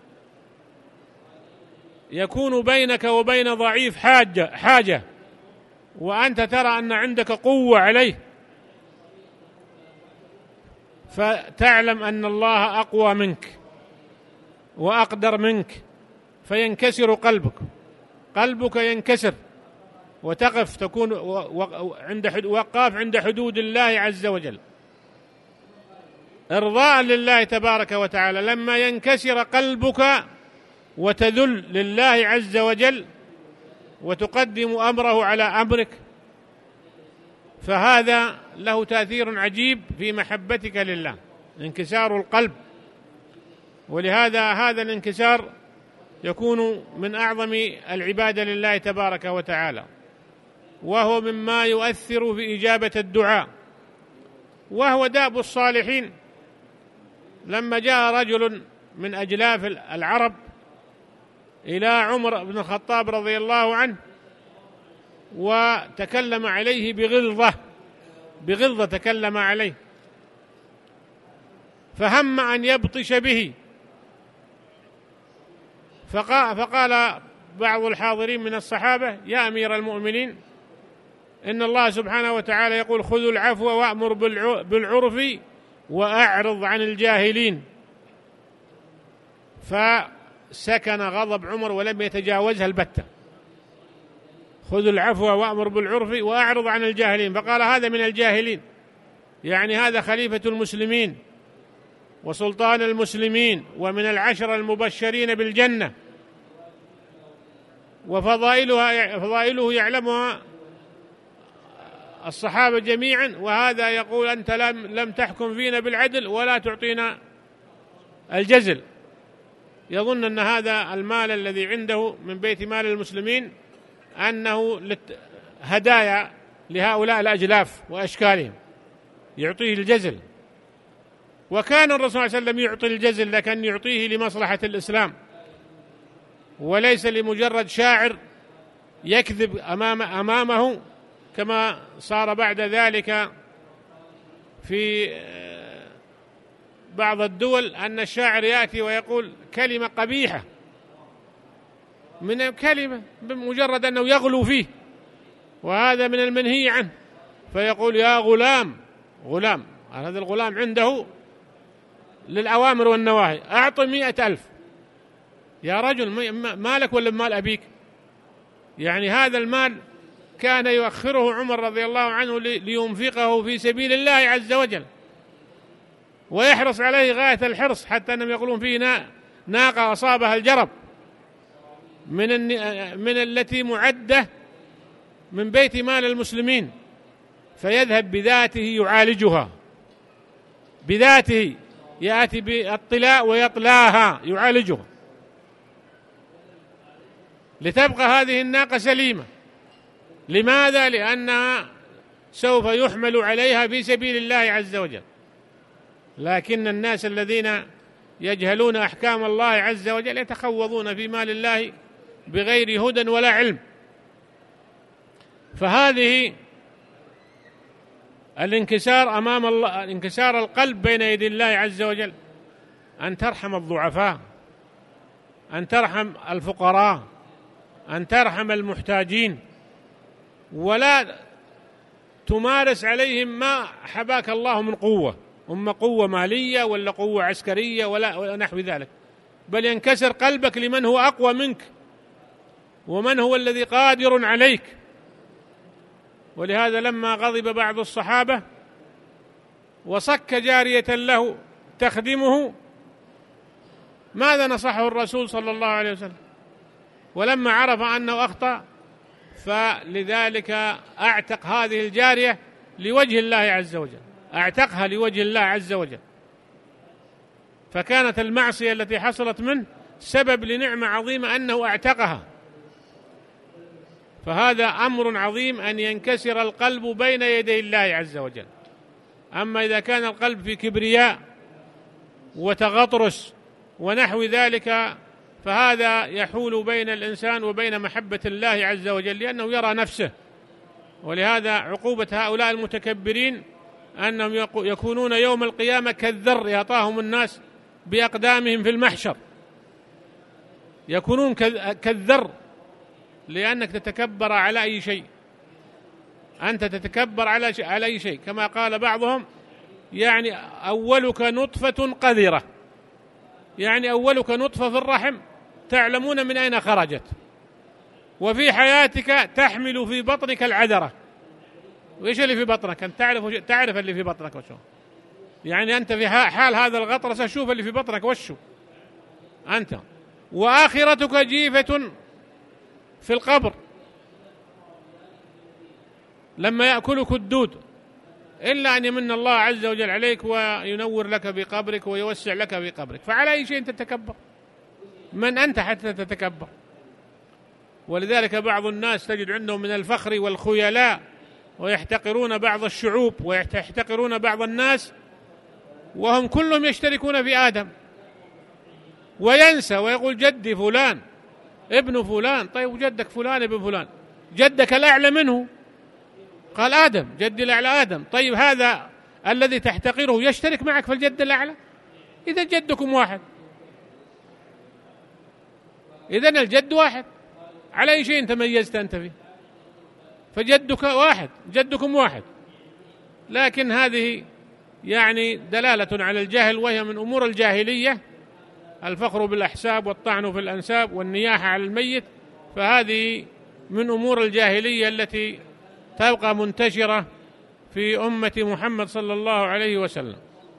يكون بينك وبين ضعيف حاجة حاجة وأنت ترى أن عندك قوة عليه، فتعلم أن الله أقوى منك وأقدر منك، فينكسر قلبك، قلبك ينكسر وتقف، تكون عند وقاف عند حدود الله عز وجل إرضاء لله تبارك وتعالى. لما ينكسر قلبك وتذل لله عز وجل وتقدم أمره على أمرك، فهذا له تأثير عجيب في محبتك لله، انكسار القلب. ولهذا هذا الانكسار يكون من أعظم العبادة لله تبارك وتعالى، وهو مما يؤثر في إجابة الدعاء، وهو داب الصالحين. لما جاء رجل من أجلاف العرب إلى عمر بن الخطاب رضي الله عنه وتكلم عليه بغلظة بغلظة تكلم عليه، فهم أن يبطش به، فقال بعض الحاضرين من الصحابة يا أمير المؤمنين، إن الله سبحانه وتعالى يقول خذوا العفو وأمر بالعرف وأعرض عن الجاهلين. فسكن غضب عمر ولم يتجاوزها البتة، خذوا العفو وأمر بالعرف وأعرض عن الجاهلين، فقال هذا من الجاهلين، يعني هذا خليفة المسلمين وسلطان المسلمين ومن العشر المبشرين بالجنة، وفضائلها فضائله يعلمها الصحابة جميعا، وهذا يقول أنت لم, لم تحكم فينا بالعدل ولا تعطينا الجزل. يظن أن هذا المال الذي عنده من بيت مال المسلمين أنه هدايا لهؤلاء الأجلاف وأشكالهم، يعطيه الجزل. وكان الرسول صلى الله عليه وسلم يعطي الجزل، لكن يعطيه لمصلحة الإسلام وليس لمجرد شاعر يكذب أمام أمامه، كما صار بعد ذلك في بعض الدول أن الشاعر يأتي ويقول كلمة قبيحة من كلمة بمجرد أنه يغلو فيه، وهذا من المنهي عنه، فيقول يا غلام، غلام هذا الغلام عنده للأوامر والنواهي، أعطي مئة ألف. يا رجل مالك ولا مال أبيك؟ يعني هذا المال كان يؤخره عمر رضي الله عنه لينفقه في سبيل الله عز وجل، ويحرص عليه غاية الحرص، حتى أنهم يقولون فيه ناقة أصابها الجرب من من التي معدة من بيت مال المسلمين، فيذهب بذاته يعالجها، بذاته يأتي بالطلاء ويطلاها يعالجها لتبقى هذه الناقة سليمة. لماذا؟ لأنها سوف يحمل عليها في سبيل الله عز وجل. لكن الناس الذين يجهلون أحكام الله عز وجل يتخوضون في مال الله بغير هدى ولا علم. فهذه الانكسار أمام الله، انكسار القلب بين يدي الله عز وجل، أن ترحم الضعفاء، أن ترحم الفقراء، أن ترحم المحتاجين، ولا تمارس عليهم ما حباك الله من قوة، أما قوة مالية ولا قوة عسكرية ولا, ولا نحو ذلك، بل ينكسر قلبك لمن هو أقوى منك ومن هو الذي قادر عليك. ولهذا لما غضب بعض الصحابة وصك جارية له تخدمه، ماذا نصحه الرسول صلى الله عليه وسلم؟ ولما عرف أنه أخطأ فلذلك أعتق هذه الجارية لوجه الله عز وجل، أعتقها لوجه الله عز وجل، فكانت المعصية التي حصلت منه سبب لنعمة عظيمة أنه أعتقها. فهذا أمر عظيم أن ينكسر القلب بين يدي الله عز وجل. أما إذا كان القلب في كبرياء وتغطرس ونحو ذلك فهذا يحول بين الإنسان وبين محبة الله عز وجل، لأنه يرى نفسه. ولهذا عقوبة هؤلاء المتكبرين أنهم يكونون يوم القيامة كالذر يطاهم الناس بأقدامهم في المحشر، يكونون كالذر، لأنك تتكبر على أي شيء، أنت تتكبر على على أي شيء، كما قال بعضهم يعني أولك نطفة قذرة، يعني أولك نطفة في الرحم تعلمون من أين خرجت، وفي حياتك تحمل في بطنك العذرة. وإيش اللي في بطنك؟ أنت تعرف تعرف اللي في بطنك وشو، يعني أنت في حال هذا الغطرسة شوف اللي في بطنك وشو أنت. وآخرتك جيفة في القبر لما يأكلك الدود، إلا أن يمن الله عز وجل عليك وينور لك بقبرك ويوسع لك بقبرك، فعلى أي شيء تتكبر؟ من أنت حتى تتكبر؟ ولذلك بعض الناس تجد عندهم من الفخر والخيلاء ويحتقرون بعض الشعوب ويحتقرون بعض الناس، وهم كلهم يشتركون في آدم، وينسى ويقول جدي فلان ابن فلان. طيب وجدك فلان ابن فلان، جدك الأعلى منه، قال آدم جدي الأعلى آدم. طيب هذا الذي تحتقره يشترك معك في الجد الأعلى؟ إذا جدكم واحد، إذن الجد واحد، على أي شيء تميزت أنت فيه؟ فجدك واحد، جدكم واحد. لكن هذه يعني دلالة على الجهل، وهي من أمور الجاهلية، الفخر بالأحساب والطعن في الأنساب والنياحة على الميت، فهذه من أمور الجاهلية التي تبقى منتشرة في أمة محمد صلى الله عليه وسلم.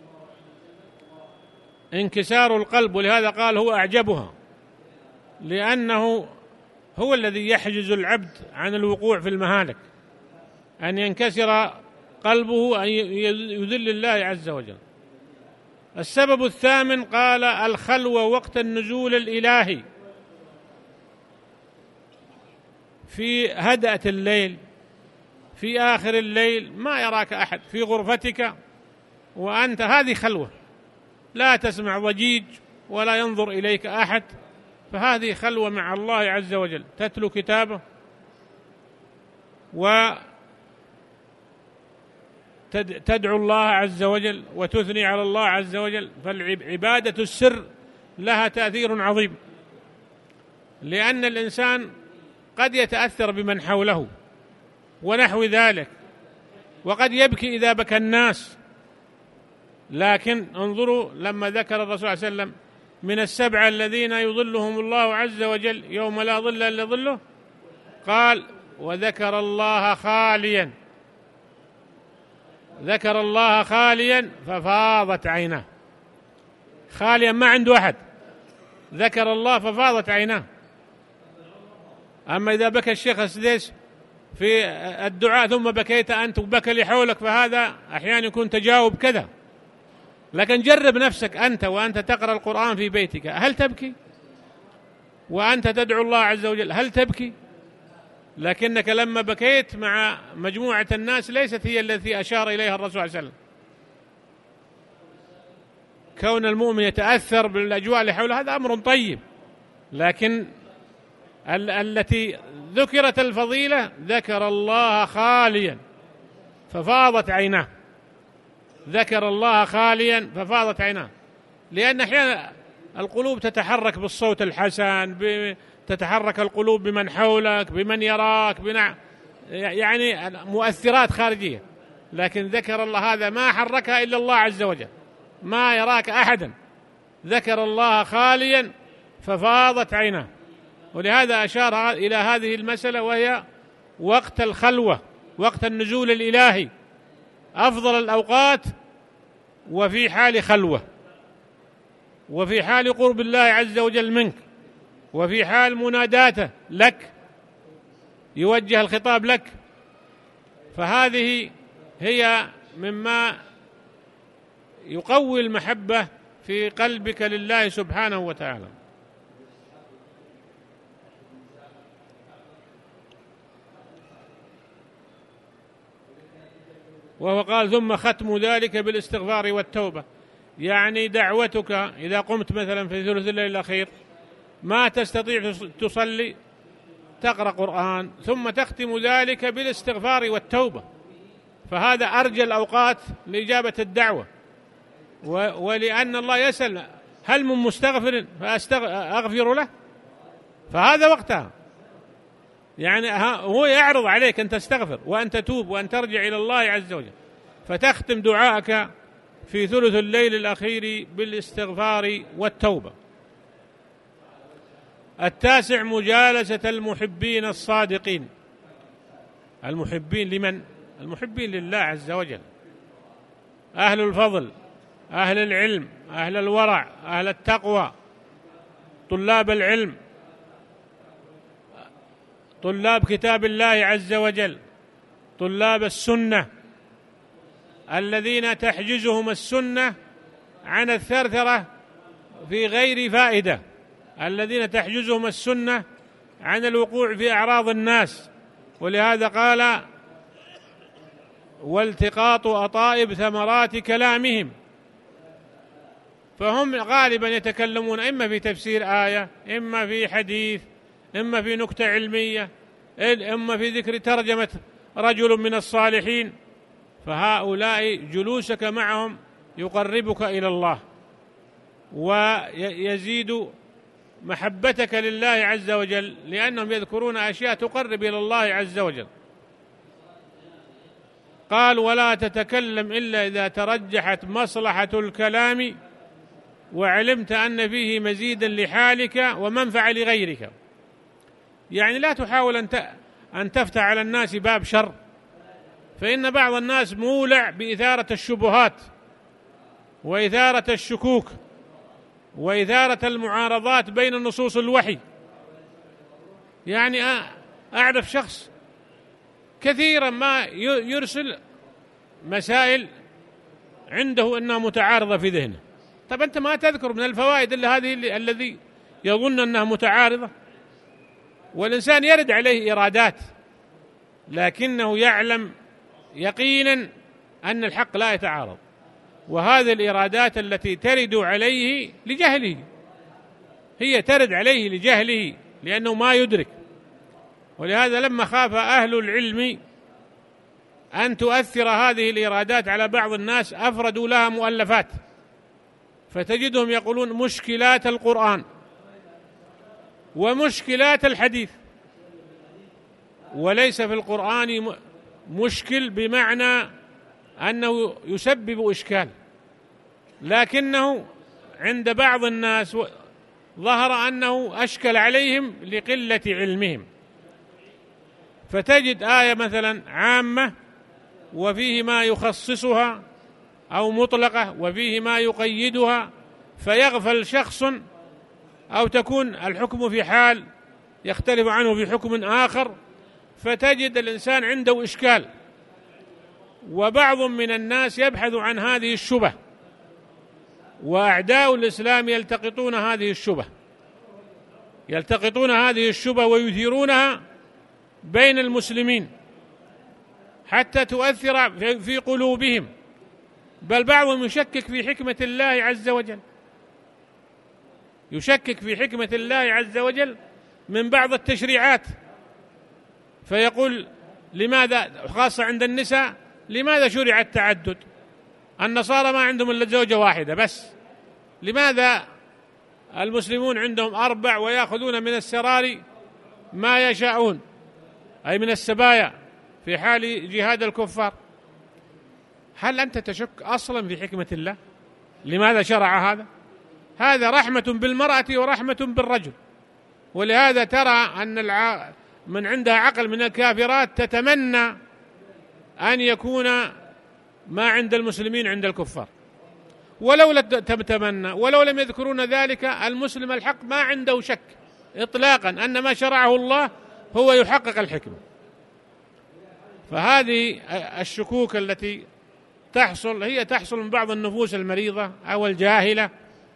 انكسار القلب، ولهذا قال هو أعجبها، لأنه هو الذي يحجز العبد عن الوقوع في المهالك، أن ينكسر قلبه، أن يذل الله عز وجل. السبب الثامن قال الخلوة وقت النزول الإلهي، في هدأة الليل، في آخر الليل ما يراك أحد، في غرفتك وأنت، هذه خلوة، لا تسمع ضجيج ولا ينظر إليك أحد، فهذه خلوة مع الله عز وجل، تتلو كتابه وتدعو الله عز وجل وتثني على الله عز وجل. فالعبادة السر لها تأثير عظيم، لأن الإنسان قد يتأثر بمن حوله ونحو ذلك، وقد يبكي إذا بكى الناس. لكن انظروا لما ذكر الرسول صلى الله عليه وسلم من السبعة الذين يظلهم الله عز وجل يوم لا ظل إلا ظله، قال وذكر الله خاليا، ذكر الله خاليا ففاضت عيناه، خاليا ما عنده أحد، ذكر الله ففاضت عيناه. أما إذا بكى الشيخ السديس في الدعاء ثم بكيت أنت وبكى اللي حولك، فهذا أحيانا يكون تجاوب كذا. لكن جرب نفسك أنت وأنت تقرأ القرآن في بيتك، هل تبكي؟ وأنت تدعو الله عز وجل هل تبكي؟ لكنك لما بكيت مع مجموعة الناس ليست هي التي أشار إليها الرسول صلى الله عليه وسلم. كون المؤمن يتأثر بالأجواء اللي حوله هذا أمر طيب، لكن ال- التي ذكرت الفضيلة ذكر الله خاليا ففاضت عيناه، ذكر الله خاليا ففاضت عيناه. لأن أحيانا القلوب تتحرك بالصوت الحسن، تتحرك القلوب بمن حولك، بمن يراك، بنع... يعني مؤثرات خارجية، لكن ذكر الله هذا ما حركها إلا الله عز وجل، ما يراك أحدا، ذكر الله خاليا ففاضت عيناه. ولهذا أشار إلى هذه المسألة، وهي وقت الخلوة، وقت النزول الإلهي، أفضل الأوقات وفي حال خلوة، وفي حال قرب الله عز وجل منك، وفي حال مناداته لك، يوجه الخطاب لك. فهذه هي مما يقوي المحبة في قلبك لله سبحانه وتعالى. وهو قال ثم ختم ذلك بالاستغفار والتوبة، يعني دعوتك إذا قمت مثلا في ثلث الليل الأخير ما تستطيع تصلي، تقرأ قرآن ثم تختم ذلك بالاستغفار والتوبة، فهذا أرجى الأوقات لإجابة الدعوة. ولأن الله يسأل هل من مستغفر فأغفر له، فهذا وقتها، يعني هو يعرض عليك أن تستغفر وأن تتوب وأن ترجع إلى الله عز وجل، فتختم دعاءك في ثلث الليل الأخير بالاستغفار والتوبة. التاسع مجالسة المحبين الصادقين. المحبين لمن؟ المحبين لله عز وجل، أهل الفضل، أهل العلم، أهل الورع، أهل التقوى، طلاب العلم، طلاب كتاب الله عز وجل، طلاب السنة الذين تحجزهم السنة عن الثرثرة في غير فائدة، الذين تحجزهم السنة عن الوقوع في أعراض الناس. ولهذا قال والتقاط أطائب ثمرات كلامهم، فهم غالبا يتكلمون إما في تفسير آية، إما في حديث، إما في نكتة علمية، إما في ذكر ترجمة رجل من الصالحين. فهؤلاء جلوسك معهم يقربك إلى الله ويزيد محبتك لله عز وجل، لأنهم يذكرون أشياء تقرب إلى الله عز وجل. قال ولا تتكلم إلا إذا ترجحت مصلحة الكلام وعلمت أن فيه مزيدا لحالك ومنفعة لغيرك. يعني لا تحاول أن تفتح على الناس باب شر، فإن بعض الناس مولع بإثارة الشبهات وإثارة الشكوك وإثارة المعارضات بين النصوص الوحي. يعني أعرف شخص كثيرا ما يرسل مسائل عنده أنها متعارضة في ذهنه. طب أنت ما تذكر من الفوائد إلا هذه الذي يظن أنها متعارضة؟ والإنسان يرد عليه إرادات، لكنه يعلم يقينا أن الحق لا يتعارض. وهذه الإرادات التي ترد عليه لجهله، هي ترد عليه لجهله لأنه ما يدرك. ولهذا لما خاف أهل العلم أن تؤثر هذه الإرادات على بعض الناس أفردوا لها مؤلفات، فتجدهم يقولون مشكلات القرآن ومشكلات الحديث، وليس في القرآن مشكل بمعنى أنه يسبب إشكال، لكنه عند بعض الناس ظهر أنه أشكل عليهم لقلة علمهم. فتجد آية مثلا عامة وفيه ما يخصصها أو مطلقة وفيه ما يقيدها، فيغفل شخص أو تكون الحكم في حال يختلف عنه في حكم آخر، فتجد الإنسان عنده إشكال. وبعض من الناس يبحث عن هذه الشبه، وأعداء الإسلام يلتقطون هذه الشبه يلتقطون هذه الشبه ويثيرونها بين المسلمين حتى تؤثر في قلوبهم، بل بعضهم يشكك في حكمة الله عز وجل يشكك في حكمة الله عز وجل من بعض التشريعات، فيقول لماذا، خاصة عند النساء، لماذا شرع التعدد؟ النصارى ما عندهم إلا زوجة واحدة بس، لماذا المسلمون عندهم أربع ويأخذون من السرار ما يشاءون، أي من السبايا في حال جهاد الكفار؟ هل أنت تشك أصلا في حكمة الله؟ لماذا شرع هذا؟ هذا رحمة بالمرأة ورحمة بالرجل. ولهذا ترى أن الع... من عندها عقل من الكافرات تتمنى أن يكون ما عند المسلمين عند الكفار، ولو لم تتمنى ولو لم يذكرون ذلك، المسلم الحق ما عنده شك إطلاقا أن ما شرعه الله هو يحقق الحكمة. فهذه الشكوك التي تحصل هي تحصل من بعض النفوس المريضة أو الجاهلة،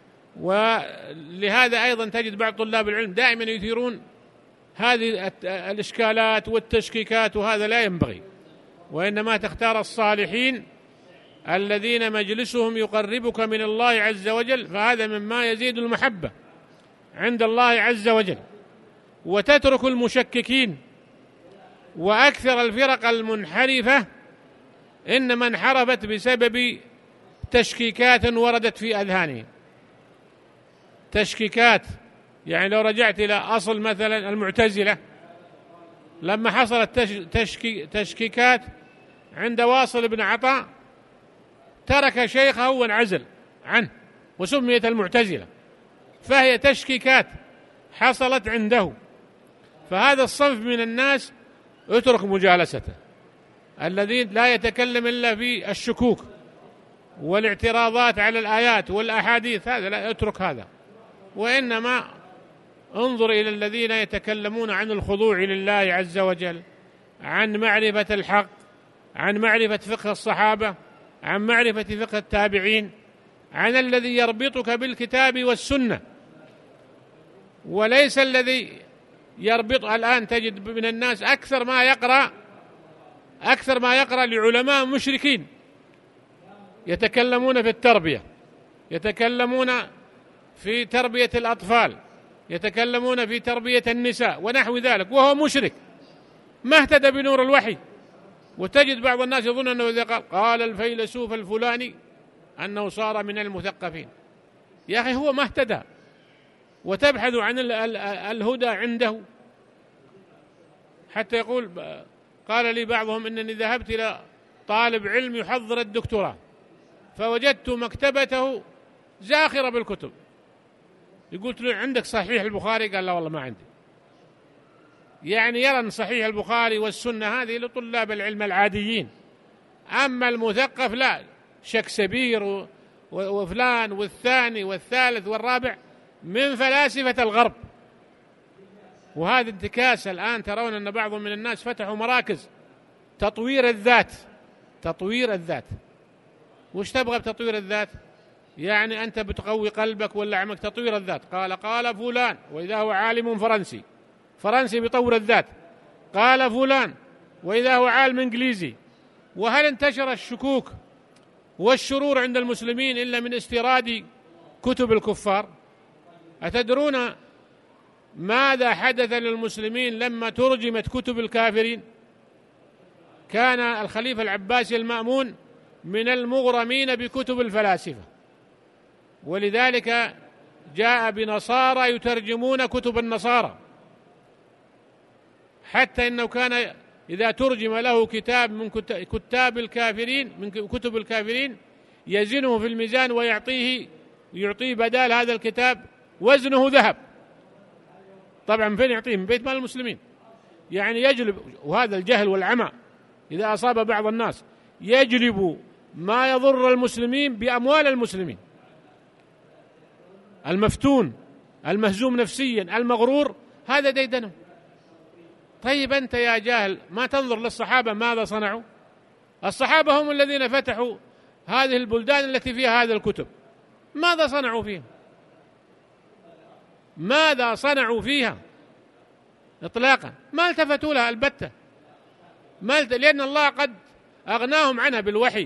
ولهذا أيضا تجد بعض طلاب العلم دائما يثيرون هذه الإشكالات والتشكيكات، وهذا لا ينبغي، وإنما تختار الصالحين الذين مجلسهم يقربك من الله عز وجل، فهذا مما يزيد المحبة عند الله عز وجل، وتترك المشككين. وأكثر الفرق المنحرفة إنما انحرفت بسبب تشكيكات وردت في أذهانهم، تشكيكات. يعني لو رجعت إلى أصل مثلا المعتزلة، لما حصلت تشكي تشكيكات عند واصل بن عطاء ترك شيخه وانعزل عنه وسميت المعتزلة، فهي تشكيكات حصلت عنده. فهذا الصنف من الناس اترك مجالسته، الذي لا يتكلم إلا في الشكوك والاعتراضات على الآيات والأحاديث، هذا لا اترك هذا، وإنما انظر إلى الذين يتكلمون عن الخضوع لله عز وجل، عن معرفة الحق، عن معرفة فقه الصحابة، عن معرفة فقه التابعين، عن الذي يربطك بالكتاب والسنة، وليس الذي يربط. الآن تجد من الناس أكثر ما يقرأ أكثر ما يقرأ لعلماء مشركين يتكلمون في التربية، يتكلمون في تربية الأطفال، يتكلمون في تربية النساء ونحو ذلك، وهو مشرك ما اهتدى بنور الوحي. وتجد بعض الناس يظن أنه إذا قال قال الفيلسوف الفلاني أنه صار من المثقفين. يا أخي هو ما اهتدى، وتبحث عن الهدى عنده. حتى يقول قال لي بعضهم إنني ذهبت إلى طالب علم يحضر الدكتوراه فوجدت مكتبته زاخرة بالكتب، قلت له عندك صحيح البخاري؟ قال لا والله ما عندي. يعني يرى أن صحيح البخاري والسنة هذه لطلاب العلم العاديين، أما المثقف لا، شكسبير وفلان والثاني والثالث والرابع من فلاسفة الغرب. وهذا انتكاس. الآن ترون أن بعض من الناس فتحوا مراكز تطوير الذات تطوير الذات وش تبغى بتطوير الذات؟ يعني أنت بتقوي قلبك ولا عمك؟ تطوير الذات. قال قال فلان، وإذا هو عالم فرنسي فرنسي بيطور الذات. قال فلان، وإذا هو عالم إنجليزي. وهل انتشر الشكوك والشرور عند المسلمين إلا من استيراد كتب الكفار. أتدرون ماذا حدث للمسلمين لما ترجمت كتب الكافرين؟ كان الخليفة العباسي المأمون من المغرمين بكتب الفلاسفة، ولذلك جاء بنصارى يترجمون كتب النصارى، حتى إنه كان إذا ترجم له كتاب من كتاب الكافرين من كتب الكافرين يزنه في الميزان ويعطيه يعطيه بدال هذا الكتاب وزنه ذهب. طبعا من فين يعطيه؟ من بيت مال المسلمين. يعني يجلب، وهذا الجهل والعمى إذا أصاب بعض الناس، يجلب ما يضر المسلمين بأموال المسلمين. المفتون المهزوم نفسيا المغرور هذا ديدنه. طيب أنت يا جاهل ما تنظر للصحابة ماذا صنعوا؟ الصحابة هم الذين فتحوا هذه البلدان التي فيها هذه الكتب. ماذا صنعوا فيها؟ ماذا صنعوا فيها إطلاقا؟ ما التفتوا لها البتة، ما الت... لأن الله قد أغناهم عنها بالوحي.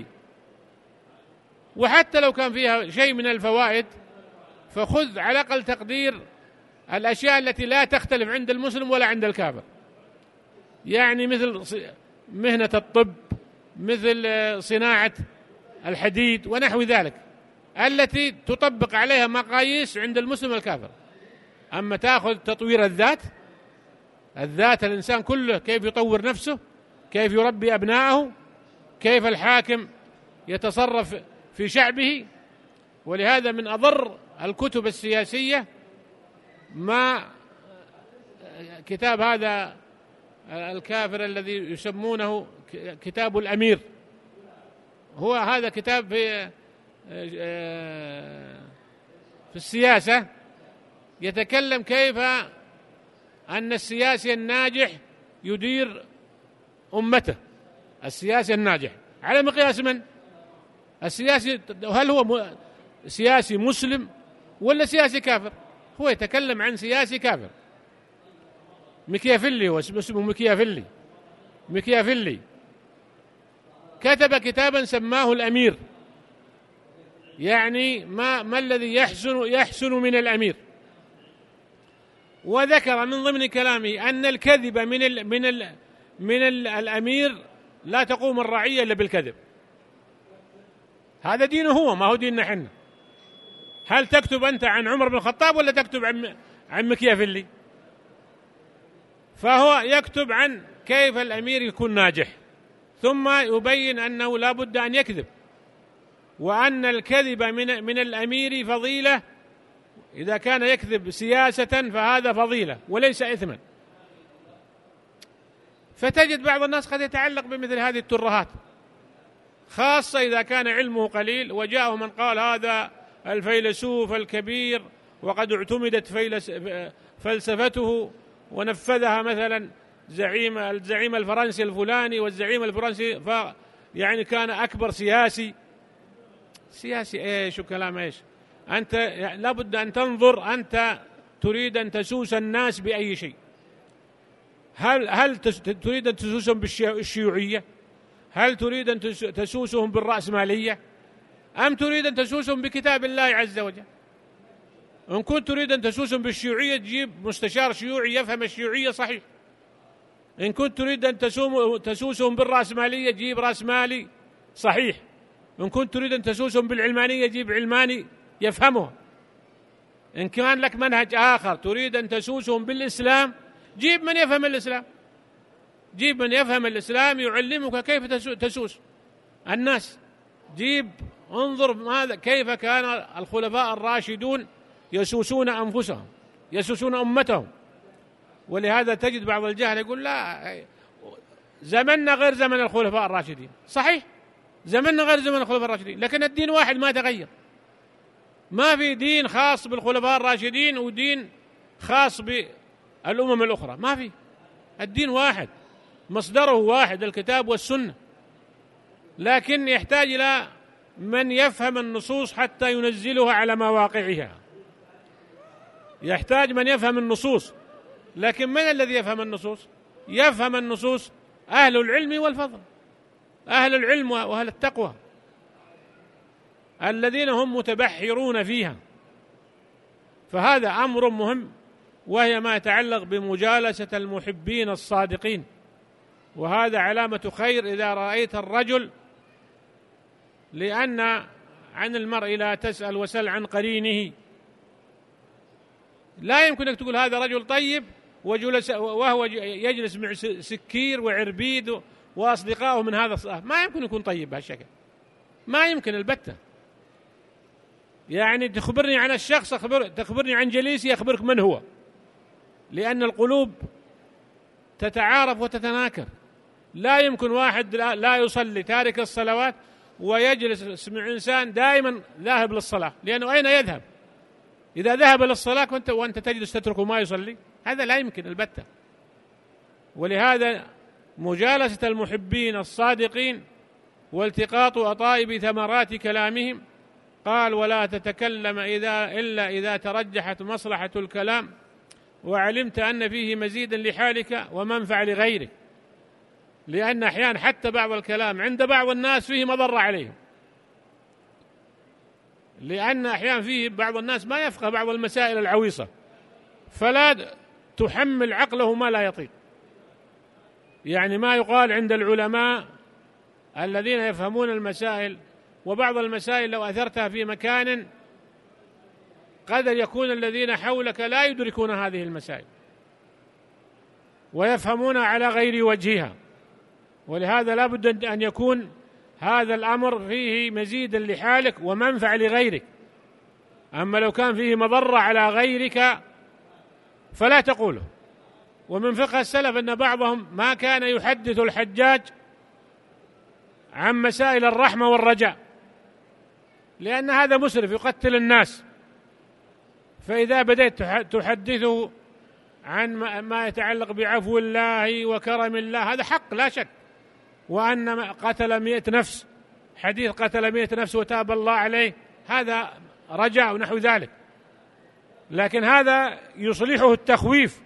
وحتى لو كان فيها شيء من الفوائد فخذ على أقل تقدير الأشياء التي لا تختلف عند المسلم ولا عند الكافر، يعني مثل مهنة الطب، مثل صناعة الحديد ونحو ذلك، التي تطبق عليها مقاييس عند المسلم والكافر. أما تأخذ تطوير الذات، الذات الإنسان كله كيف يطور نفسه، كيف يربي أبناءه، كيف الحاكم يتصرف في شعبه. ولهذا من أضر الكتب السياسية ما كتاب هذا الكافر الذي يسمونه كتاب الأمير. هو هذا كتاب في في السياسة، يتكلم كيف أن السياسي الناجح يدير أمته. السياسي الناجح على مقياس من؟ السياسي، هل هو سياسي مسلم ولا سياسي كافر؟ هو يتكلم عن سياسي كافر. ميكيافيلي، هو اسمه ميكيافيلي. ميكيافيلي كتب كتابا سماه الأمير، يعني ما ما الذي يحسن يحسن من الأمير. وذكر من ضمن كلامه أن الكذب من ال من ال من ال الأمير لا تقوم الرعية إلا بالكذب. هذا دينه هو، ما هو ديننا حنا. هل تكتب أنت عن عمر بن الخطاب ولا تكتب عن عن ميكيافيلي؟ فهو يكتب عن كيف الأمير يكون ناجح، ثم يبين أنه لا بد أن يكذب، وأن الكذب من من الأمير فضيلة. إذا كان يكذب سياسة فهذا فضيلة وليس إثما. فتجد بعض الناس قد يتعلق بمثل هذه الترهات، خاصة إذا كان علمه قليل وجاءه من قال هذا الفيلسوف الكبير وقد اعتمدت فلسفته ونفذها مثلا زعيم الزعيم الفرنسي الفلاني والزعيم الفرنسي، ف يعني كان أكبر سياسي. سياسي إيش وكلام إيش؟ أنت يعني لابد أن تنظر، أنت تريد أن تسوس الناس بأي شيء. هل هل تريد أن تسوسهم بالشيوعية؟ هل تريد أن تسوسهم بالرأسمالية؟ أم تريد أن تسوسهم بكتاب الله عز وجل؟ إن كنت تريد أن تسوسهم بالشيوعية تجيب مستشار شيوعي يفهم الشيوعية صحيح. إن كنت تريد أن تسوسهم بالرأسمالية جيب رأسمالي صحيح. إن كنت تريد أن تسوسهم بالعلمانية جيب علماني يفهمه. إن كان لك منهج آخر تريد أن تسوسهم بالإسلام جيب من يفهم الإسلام، جيب من يفهم الإسلام يعلمك كيف تسوس الناس. جيب انظر ماذا كيف كان الخلفاء الراشدون يسوسون أنفسهم، يسوسون أمتهم. ولهذا تجد بعض الجهل يقول لا زمننا غير زمن الخلفاء الراشدين. صحيح زمننا غير زمن الخلفاء الراشدين، لكن الدين واحد ما تغير. ما في دين خاص بالخلفاء الراشدين ودين خاص بالأمم الأخرى، ما في. الدين واحد، مصدره واحد، الكتاب والسنة. لكن يحتاج إلى من يفهم النصوص حتى ينزلها على مواقعها. يحتاج من يفهم النصوص. لكن من الذي يفهم النصوص؟ يفهم النصوص أهل العلم والفضل، أهل العلم وأهل التقوى. الذين هم متبحرون فيها. فهذا أمر مهم، وهي ما يتعلق بمجالسة المحبين الصادقين، وهذا علامة خير إذا رأيت الرجل، لأن عن المرء لا تسأل وسل عن قرينه. لا يمكنك تقول هذا رجل طيب وجلس وهو يجلس مع سكير وعربيد وأصدقائه من هذا الصنف، ما يمكن يكون طيب بهالشكل، ما يمكن البتة. يعني تخبرني عن الشخص أخبر تخبرني عن جليسي أخبرك من هو، لأن القلوب تتعارف وتتناكر. لا يمكن واحد لا يصلي تارك الصلوات ويجلس مع إنسان دائما ذاهب للصلاة، لأنه أين يذهب؟ إذا ذهب للصلاة وأنت, وأنت تجلس تتركه ما يصلي، هذا لا يمكن البتة. ولهذا مجالسة المحبين الصادقين والتقاط أطايب ثمرات كلامهم، قال: ولا تتكلم إذا إلا إذا ترجحت مصلحة الكلام وعلمت أن فيه مزيدا لحالك ومنفع لغيرك. لأن أحيانا حتى بعض الكلام عند بعض الناس فيه مضرة عليهم، لأن أحيانا فيه بعض الناس ما يفقه بعض المسائل العويصة، فلا تحمل عقله ما لا يطيق. يعني ما يقال عند العلماء الذين يفهمون المسائل، وبعض المسائل لو أثرتها في مكان قد يكون الذين حولك لا يدركون هذه المسائل ويفهمون على غير وجهها، ولهذا لا بد أن يكون هذا الأمر فيه مزيد لحالك ومنفع لغيرك. أما لو كان فيه مضرة على غيرك فلا تقوله. ومن فقه السلف أن بعضهم ما كان يحدث الحجاج عن مسائل الرحمة والرجاء، لأن هذا مسرف يقتل الناس. فإذا بدأت تحدثه عن ما يتعلق بعفو الله وكرم الله، هذا حق لا شك، وأن قتل مئة نفس، حديث قتل مئة نفس وتاب الله عليه، هذا رجاء ونحو ذلك. لكن هذا يصلحه التخويف،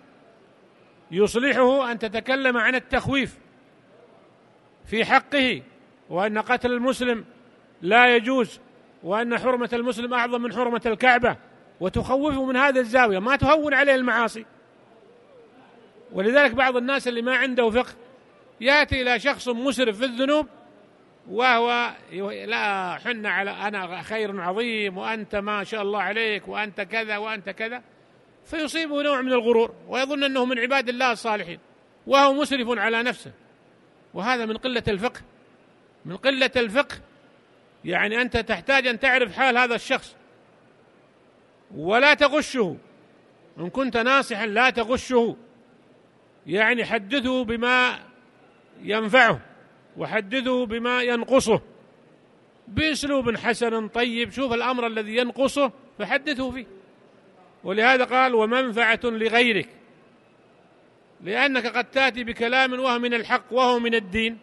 يصلحه أن تتكلم عن التخويف في حقه، وأن قتل المسلم لا يجوز، وأن حرمة المسلم أعظم من حرمة الكعبة، وتخوفه من هذا الزاوية، ما تهون عليه المعاصي. ولذلك بعض الناس اللي ما عنده فقه يأتي إلى شخص مسرف في الذنوب وهو لا حن على أنا خير عظيم وأنت ما شاء الله عليك وأنت كذا وأنت كذا، فيصيبه نوع من الغرور ويظن أنه من عباد الله الصالحين وهو مسرف على نفسه. وهذا من قلة الفقه، من قلة الفقه. يعني أنت تحتاج أن تعرف حال هذا الشخص ولا تغشه. إن كنت ناصحا لا تغشه، يعني حدثه بما ينفعه وحدثه بما ينقصه بأسلوب حسن طيب. شوف الأمر الذي ينقصه فحدثه فيه. ولهذا قال: ومنفعة لغيرك، لأنك قد تأتي بكلام وهو من الحق وهو من الدين،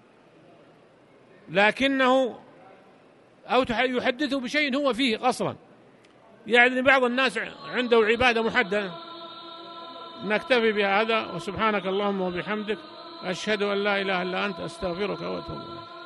لكنه أو يحدثه بشيء هو فيه قصرا. يعني بعض الناس عنده عبادة محددة. نكتفي بهذا، وسبحانك اللهم وبحمدك، أشهد أن لا إله إلا أنت، أستغفرك وأتوب إليك.